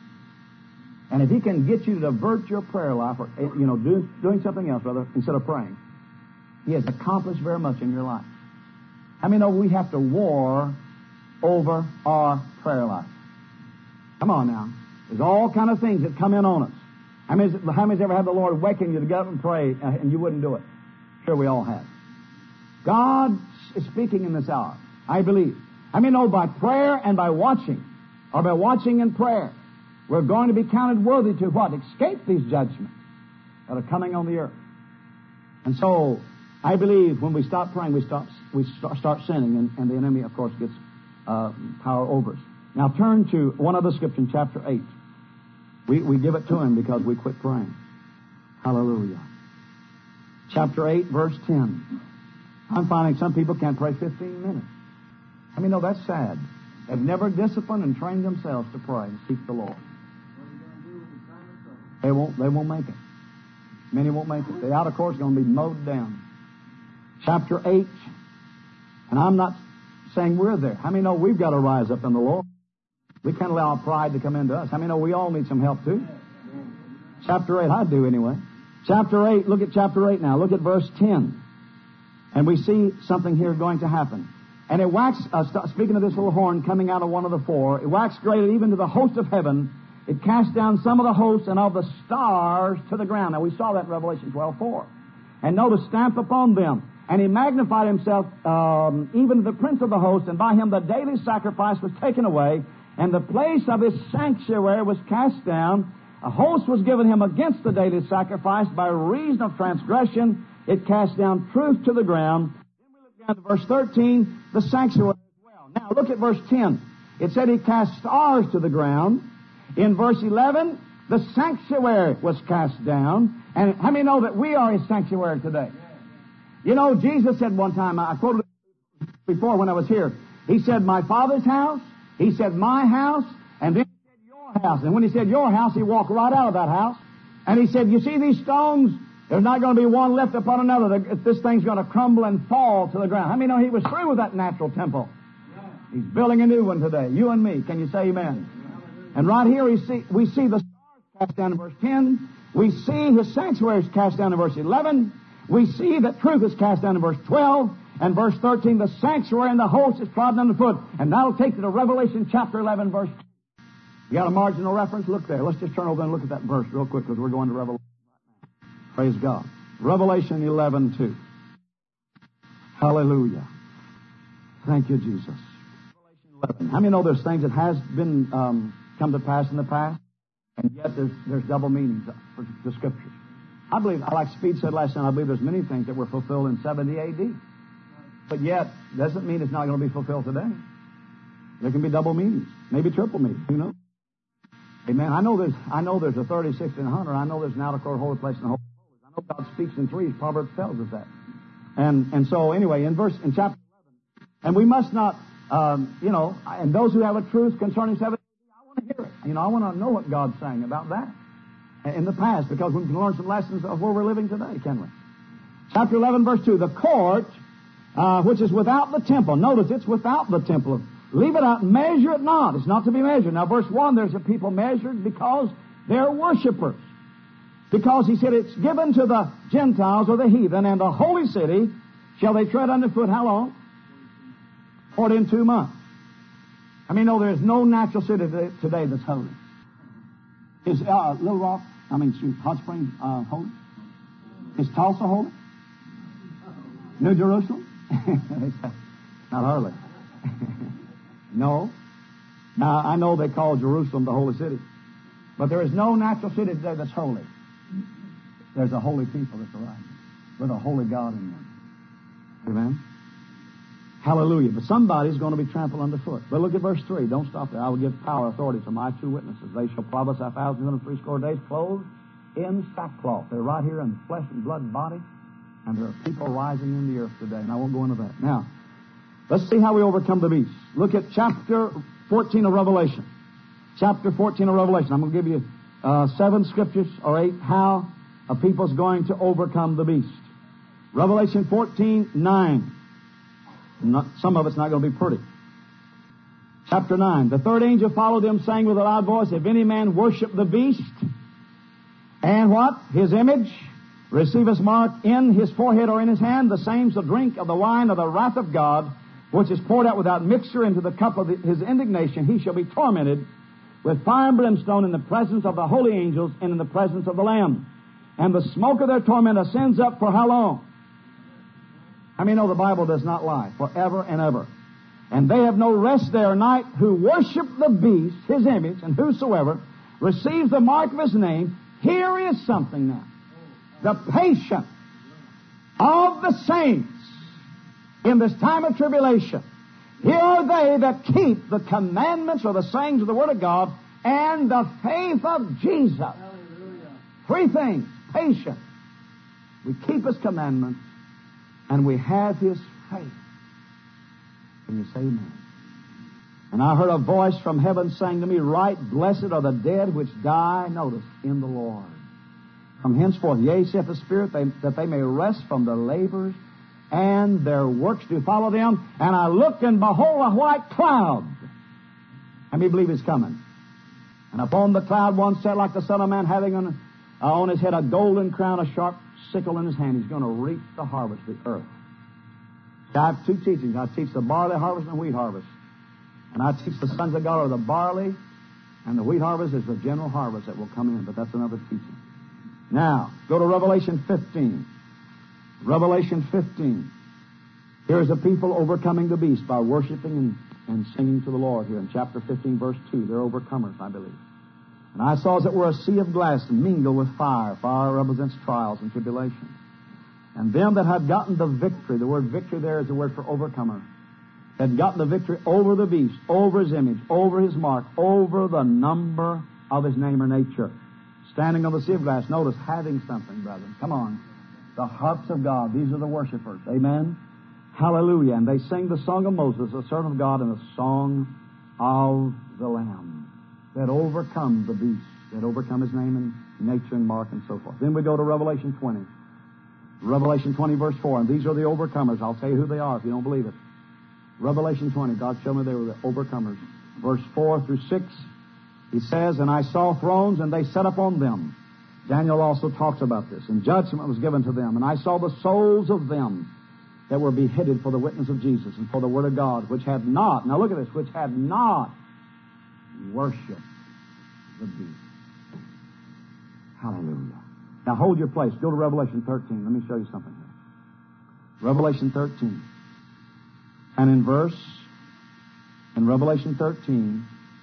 And if he can get you to divert your prayer life, or doing something else rather instead of praying, he has accomplished very much in your life. How many know we have to war over our prayer life? Come on now. There's all kind of things that come in on us. How many's ever had the Lord waken you to get up and pray and you wouldn't do it? Sure, we all have. God is speaking in this hour, I believe. How many know by prayer and by watching, or by watching and prayer, we're going to be counted worthy to what? Escape these judgments that are coming on the earth. And so, I believe when we stop praying, we start sinning, and the enemy, of course, gets power over us. Now turn to one other scripture in chapter 8. We give it to him because we quit praying. Hallelujah. Chapter 8, verse 10. I'm finding some people can't pray 15 minutes. I mean, no, that's sad. They've never disciplined and trained themselves to pray and seek the Lord. They won't make it. Many won't make it. The outer court's going to be mowed down. Chapter 8. And I'm not saying we're there. How many know we've got to rise up in the Lord? We can't allow pride to come into us. How many know we all need some help too? Chapter 8, I do anyway. Chapter 8, look at chapter 8 now. Look at verse 10. And we see something here going to happen. And it waxed, speaking of this little horn coming out of one of the four, it waxed great even to the host of heaven. It cast down some of the hosts and of the stars to the ground. Now we saw that in Revelation 12:4. And notice, stamp upon them. And he magnified himself, even the prince of the host, and by him the daily sacrifice was taken away, and the place of his sanctuary was cast down. A host was given him against the daily sacrifice by reason of transgression. It cast down truth to the ground. Then we look down to verse 13, the sanctuary as well. Now look at verse 10. It said he cast stars to the ground. In verse 11, the sanctuary was cast down. And how many know that we are his sanctuary today? You know, Jesus said one time, I quoted it before when I was here, he said, my Father's house, he said, my house, and then he said, your house. And when he said your house, he walked right out of that house. And he said, you see these stones? There's not going to be one left upon another. This thing's going to crumble and fall to the ground. How many know he was through with that natural temple? He's building a new one today. You and me. Can you say amen? And right here we see the stars cast down in verse 10. We see his sanctuary is cast down in verse 11. We see that truth is cast down in verse 12. And verse 13, the sanctuary and the host is trodden underfoot. And that'll take you to Revelation chapter 11, verse 2. You got a marginal reference? Look there. Let's just turn over and look at that verse real quick because we're going to Revelation right now. Praise God. Revelation 11:2. Hallelujah. Thank you, Jesus. How many know there's things that has been come to pass in the past, and yet there's double meanings for the Scriptures? I believe, like Speed said last night, I believe there's many things that were fulfilled in 70 A.D. But yet, doesn't mean it's not going to be fulfilled today. There can be double meanings, maybe triple meanings, you know. Amen. I know there's a 30, 60, and 100. I know there's an outer court, holy place, and holy holies. I know God speaks in threes. Proverbs tells us that. And so anyway, in chapter 11, and we must not, and those who have a truth concerning 70 AD, I want to hear it. You know, I want to know what God's saying about that in the past, because we can learn some lessons of where we're living today, can we? Chapter 11, verse 2, the court, which is without the temple. Notice, it's without the temple. Leave it out, measure it not. It's not to be measured. Now, verse 1, there's a people measured because they're worshipers. Because he said it's given to the Gentiles or the heathen, and the holy city shall they tread underfoot how long? 42 months. I mean, no, there's no natural city today that's holy. Is Little Rock, Hot Springs holy? Is Tulsa holy? New Jerusalem? Not hardly. No. Now, I know they call Jerusalem the holy city. But there is no natural city today that's holy. There's a holy people that's arising with a holy God in them. Amen? Hallelujah. But somebody's going to be trampled underfoot. But look at verse 3. Don't stop there. I will give power, authority to my two witnesses. They shall prophesy 1,060 days, clothed in sackcloth. They're right here in flesh and blood body. And there are people rising in the earth today. And I won't go into that. Now, let's see how we overcome the beast. Look at chapter 14 of Revelation. Chapter 14 of Revelation. I'm going to give you 7 scriptures or 8 how a people's going to overcome the beast. Revelation 14:9. Some of it's not going to be pretty. Chapter 9. The third angel followed them, saying with a loud voice, if any man worship the beast, and what? His image, receive his mark in his forehead or in his hand, the same shall drink of the wine of the wrath of God, which is poured out without mixture into the cup of his indignation. He shall be tormented with fire and brimstone in the presence of the holy angels and in the presence of the Lamb. And the smoke of their torment ascends up for how long? I mean, no, the Bible does not lie. Forever and ever. And they have no rest day or night who worship the beast, his image, and whosoever receives the mark of his name. Here is something now. The patience of the saints in this time of tribulation. Here are they that keep the commandments or the sayings of the Word of God and the faith of Jesus. Hallelujah. 3 things. Patience. We keep His commandments and we have His faith. Can you say amen? And I heard a voice from heaven saying to me, right blessed are the dead which die, notice, in the Lord. From henceforth, yea, saith the Spirit, that they may rest from their labors, and their works do follow them. And I looked, and behold, a white cloud. And we believe He's coming. And upon the cloud one sat like the Son of Man, having on his head a golden crown, a sharp sickle in his hand. He's going to reap the harvest of the earth. So I have 2 teachings. I teach the barley harvest and the wheat harvest. And I teach the sons of God are the barley, and the wheat harvest is the general harvest that will come in. But that's another teaching. Now, go to Revelation 15. Revelation 15. Here's a people overcoming the beast by worshiping and singing to the Lord here in chapter 15, verse 2. They're overcomers, I believe. And I saw as it were a sea of glass mingled with fire. Fire represents trials and tribulations. And them that had gotten the victory, the word victory there is the word for overcomer, had gotten the victory over the beast, over his image, over his mark, over the number of his name or nature. Standing on the sea of glass, notice, having something, brethren. Come on. The harps of God. These are the worshipers. Amen? Hallelujah. And they sing the song of Moses, the servant of God, and the song of the Lamb that overcome the beast, that overcome his name and nature and mark and so forth. Then we go to Revelation 20. Revelation 20, verse 4. And these are the overcomers. I'll tell you who they are if you don't believe it. Revelation 20. God showed me they were the overcomers. Verse 4 through 6. He says, and I saw thrones, and they sat upon them. Daniel also talks about this. And judgment was given to them. And I saw the souls of them that were beheaded for the witness of Jesus and for the word of God, which had not, now look at this, which had not worshipped the beast. Hallelujah. Now hold your place. Go to Revelation 13. Let me show you something here. Revelation 13. And in Revelation 13,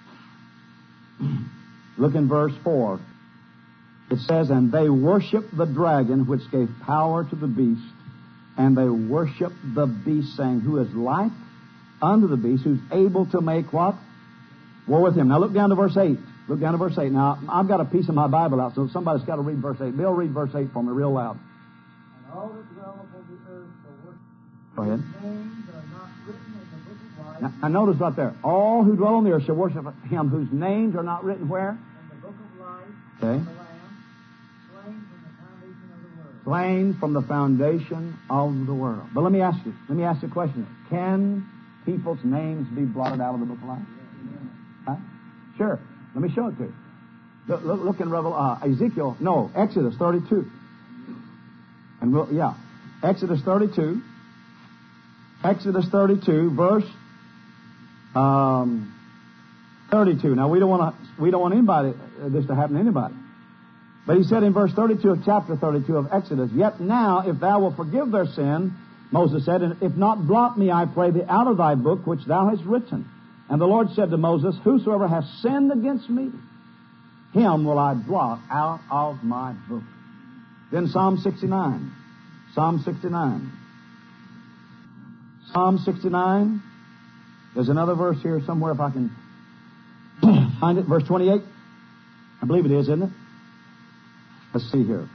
look in verse 4. It says, and they worshiped the dragon which gave power to the beast, and they worshiped the beast, saying, who is like unto the beast, who's able to make what? War with him. Now look down to verse 8. Look down to verse 8. Now, I've got a piece of my Bible out, so somebody's got to read verse 8. Bill, read verse 8 for me real loud. And all that dwell upon the earth shall worship. Go ahead. His names are not written in the book of life. Now notice right there. All who dwell on the earth shall worship him whose names are not written where? In the book of life. Okay. The Lamb, slain from the foundation of the world. Slain from the foundation of the world. But let me ask you a question. Can people's names be blotted out of the book of life? Huh? Sure. Let me show it to you. Look in Exodus 32. And Exodus 32. Exodus 32, verse 32. Now we don't want this to happen to anybody. But he said in verse 32 of chapter 32 of Exodus, yet now, if thou wilt forgive their sin, Moses said, and if not, blot me, I pray thee, out of thy book which thou hast written. And the Lord said to Moses, whosoever hath sinned against me, him will I blot out of my book. Then Psalm 69. Psalm 69. Psalm 69. There's another verse here somewhere if I can find it. Verse 28. I believe it is, isn't it? Let's see here.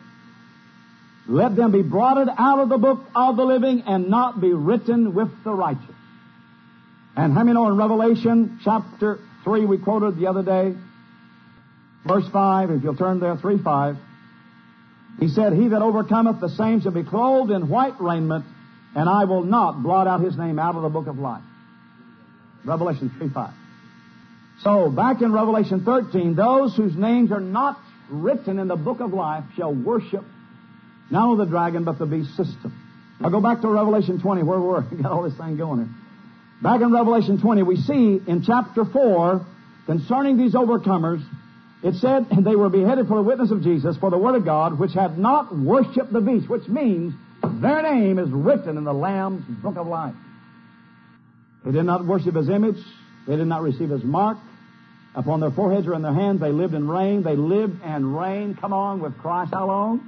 Let them be blotted out of the book of the living and not be written with the righteous. And how many know in Revelation chapter 3 we quoted the other day, verse 5, if you'll turn there, 3:5, he said, he that overcometh, the same shall be clothed in white raiment, and I will not blot out his name out of the book of life. Revelation 3:5. So, back in Revelation 13, those whose names are not written in the book of life shall worship not only the dragon, but the beast system. I'll go back to Revelation 20, where we got all this thing going here. Back in Revelation 20, we see in chapter 4, concerning these overcomers, it said they were beheaded for the witness of Jesus, for the word of God, which had not worshipped the beast, which means their name is written in the Lamb's book of life. They did not worship his image. They did not receive his mark upon their foreheads or in their hands. They lived and reigned. They lived and reigned, come on, with Christ how long?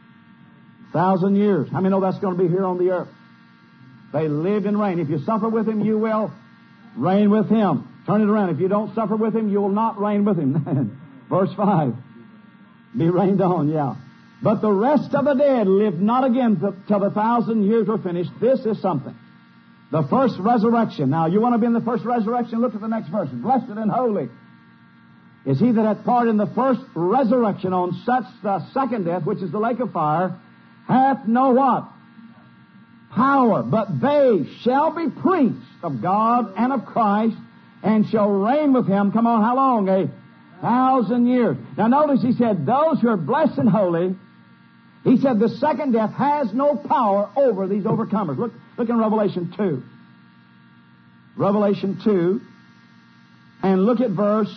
1,000 years. How many know that's going to be here on the earth? They lived and reigned. If you suffer with him, you will reign with him. Turn it around. If you don't suffer with him, you will not reign with him. Verse 5. Be reigned on, yeah. But the rest of the dead lived not again till the 1,000 years were finished. This is something. The first resurrection. Now, you want to be in the first resurrection? Look at the next verse. Blessed and holy is he that hath part in the first resurrection. On such the second death, which is the lake of fire, hath no what? Power. But they shall be priests of God and of Christ, and shall reign with him. Come on, how long? 1,000 years. Now notice he said, those who are blessed and holy, he said the second death has no power over these overcomers. Look in Revelation 2. Revelation 2. And look at verse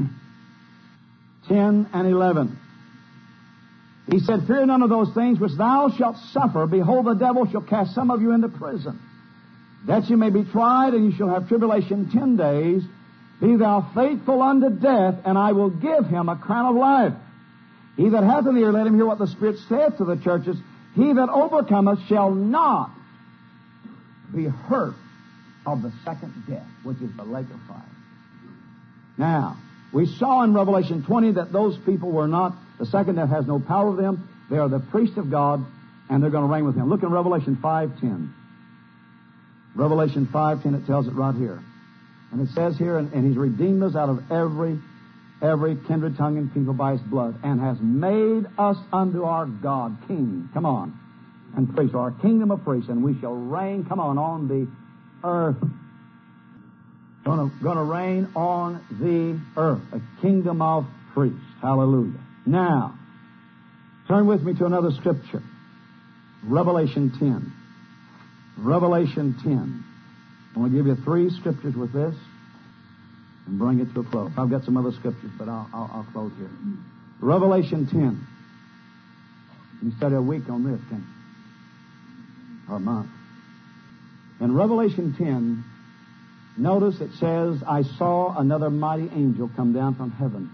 10 and 11. He said, fear none of those things which thou shalt suffer. Behold, the devil shall cast some of you into prison, that you may be tried, and you shall have tribulation 10 days. Be thou faithful unto death, and I will give him a crown of life. He that hath an ear, let him hear what the Spirit saith to the churches. He that overcometh shall not be hurt of the second death, which is the lake of fire. Now, we saw in Revelation 20 that those people were not, the second death has no power over them. They are the priests of God, and they're going to reign with him. Look in Revelation 5:10. Revelation 5:10, it tells it right here. And it says here, and he's redeemed us out of every kindred, tongue, and people by his blood, and has made us unto our God king. Come on. And priests, our kingdom of priests, and we shall reign, come on the earth. Going to reign on the earth. A kingdom of priests. Hallelujah. Now, turn with me to another scripture. Revelation 10. Revelation 10. I'm going to give you 3 scriptures with this and bring it to a close. I've got some other scriptures, but I'll close here. Revelation 10. You study a week on this, can't you? Or a month. In Revelation 10, notice it says, I saw another mighty angel come down from heaven,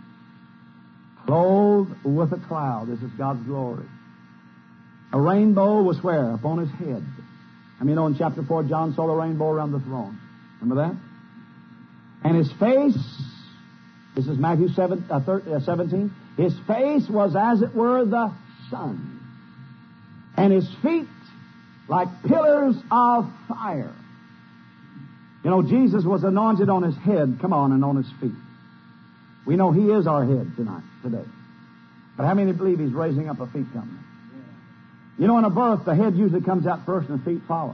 clothed with a cloud. This is God's glory. A rainbow was where? Upon his head. I mean, in chapter 4, John saw the rainbow around the throne. Remember that? And his face, this is Matthew 17, his face was as it were the sun, and his feet like pillars of fire. You know, Jesus was anointed on his head, come on, and on his feet. We know he is our head today. But how many believe he's raising up a feet company? You know, in a birth, the head usually comes out first and the feet follow.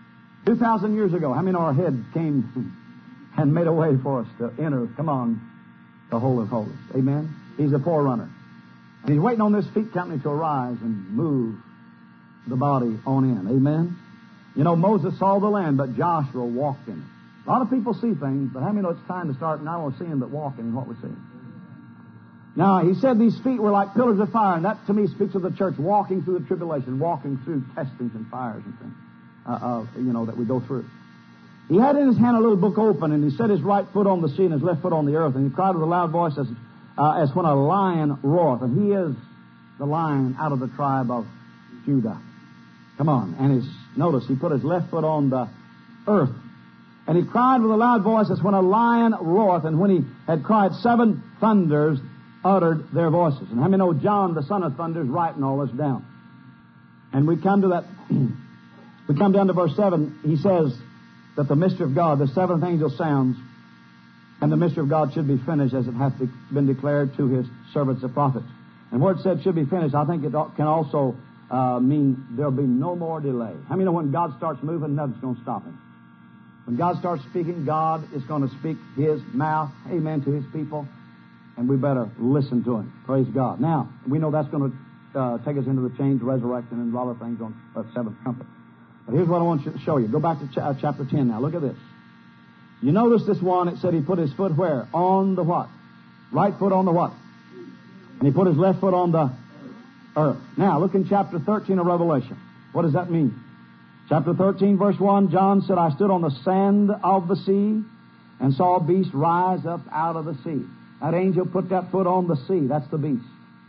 2,000 years ago, how many know our head came and made a way for us to enter, come on, the Holy of Holies? Amen? He's a forerunner. And he's waiting on this feet company to arise and move the body on in. Amen? You know, Moses saw the land, but Joshua walked in it. A lot of people see things, but how many know it's time to start not only seeing, but walking in what we're seeing? Now, he said these feet were like pillars of fire, and that to me speaks of the church walking through the tribulation, walking through testings and fires and things, that we go through. He had in his hand a little book open, and he set his right foot on the sea and his left foot on the earth, and he cried with a loud voice as when a lion roareth, and he is the lion out of the tribe of Judah. Come on. And notice, he put his left foot on the earth, and he cried with a loud voice as when a lion roareth, and when he had cried, 7 thunders uttered their voices. And how many know John, the son of thunder, is writing all this down? And we come to that, we come down to verse 7. He says that the mystery of God, the 7th angel sounds, and the mystery of God should be finished as it hath been declared to his servants the prophets. And where it said should be finished, I think it can also mean there'll be no more delay. How many know when God starts moving, nothing's going to stop him? When God starts speaking, God is going to speak his mouth, amen, to his people. And we better listen to him. Praise God. Now, we know that's going to take us into the change, resurrection, and a lot of things on the 7th trumpet. But here's what I want you to show you. Go back to chapter 10 now. Look at this. You notice this one, it said he put his foot where? On the what? Right foot on the what? And he put his left foot on the earth. Now, look in chapter 13 of Revelation. What does that mean? Chapter 13, verse 1, John said, I stood on the sand of the sea and saw a beast rise up out of the sea. That angel put that foot on the sea. That's the beast.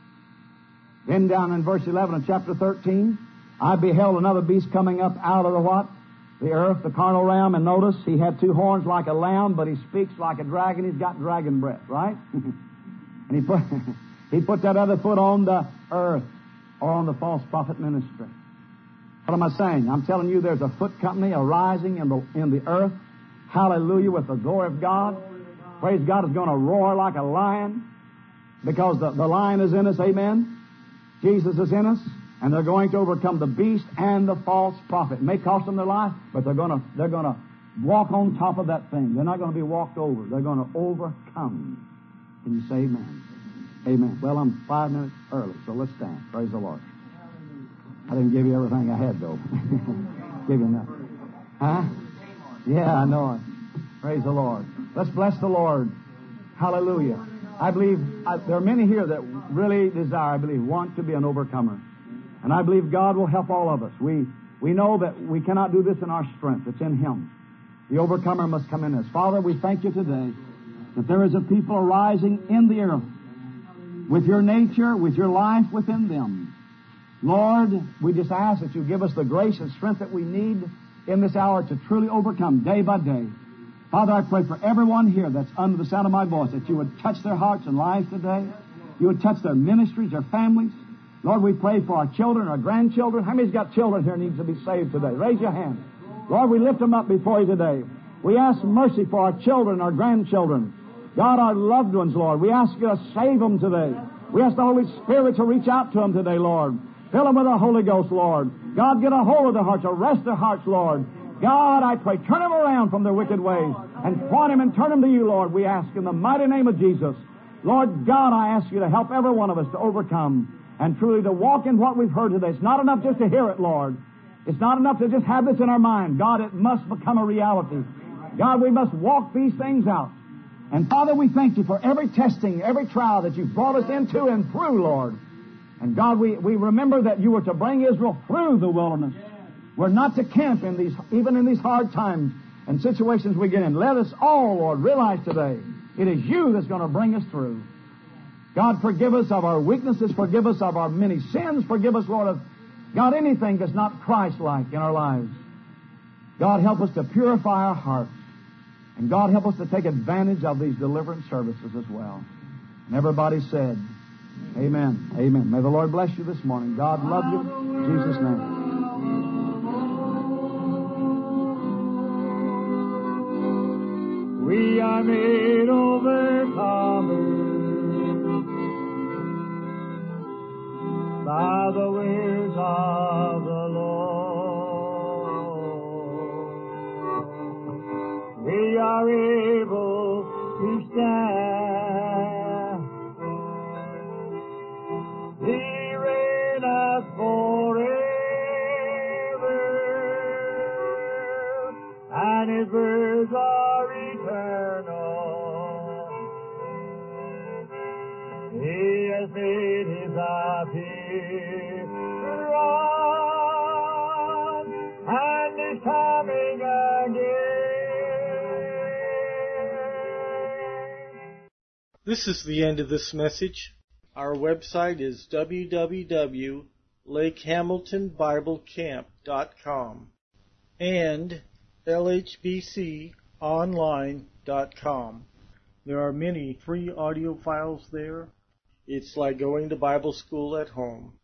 Then down in verse 11 of chapter 13, I beheld another beast coming up out of the what? The earth, the carnal realm. And notice, he had 2 horns like a lamb, but he speaks like a dragon. He's got dragon breath, right? And he put that other foot on the earth, or on the false prophet ministry. What am I saying? I'm telling you there's a foot company arising in the earth. Hallelujah, with the glory of God. Praise God, is going to roar like a lion because the lion is in us, amen? Jesus is in us, and they're going to overcome the beast and the false prophet. It may cost them their life, but they're going to walk on top of that thing. They're not going to be walked over. They're going to overcome. Can you say amen? Amen. Well, I'm 5 minutes early, so let's stand. Praise the Lord. I didn't give you everything I had, though. Give you enough. Huh? Yeah, I know it. Praise the Lord. Let's bless the Lord. Hallelujah. I believe there are many here that really desire, want to be an overcomer. And I believe God will help all of us. We know that we cannot do this in our strength. It's in Him. The overcomer must come in us. Father, we thank you today that there is a people arising in the earth with your nature, with your life within them. Lord, we just ask that you give us the grace and strength that we need in this hour to truly overcome day by day. Father, I pray for everyone here that's under the sound of my voice that you would touch their hearts and lives today. You would touch their ministries, their families. Lord, we pray for our children, our grandchildren. How many's got children here needs to be saved today? Raise your hand. Lord, we lift them up before you today. We ask mercy for our children, our grandchildren. God, our loved ones, Lord. We ask you to save them today. We ask the Holy Spirit to reach out to them today, Lord. Fill them with the Holy Ghost, Lord. God, get a hold of their hearts. Arrest their hearts, Lord. God, I pray, turn them around from their wicked ways and point them and turn them to you, Lord. We ask in the mighty name of Jesus. Lord God, I ask you to help every one of us to overcome and truly to walk in what we've heard today. It's not enough just to hear it, Lord. It's not enough to just have this in our mind. God, it must become a reality. God, we must walk these things out. And Father, we thank you for every testing, every trial that you've brought us into and through, Lord. And God, we remember that you were to bring Israel through the wilderness We're not to camp in these, even in these hard times and situations we get in. Let us all, Lord, realize today it is You that's going to bring us through. God, forgive us of our weaknesses. Forgive us of our many sins. Forgive us, Lord, of, God, anything that's not Christ-like in our lives. God, help us to purify our hearts. And God, help us to take advantage of these deliverance services as well. And everybody said, Amen. Amen. May the Lord bless you this morning. God love you. In Jesus' name. We are made overcomers by the words of the Lord. We are able to stand. He reigneth forever, and His words are eternal. He has made His appearance, and is coming again. This is the end of this message. Our website is www.lakehamiltonbiblecamp.com and lhbconline.com. There are many free audio files there. It's like going to Bible school at home.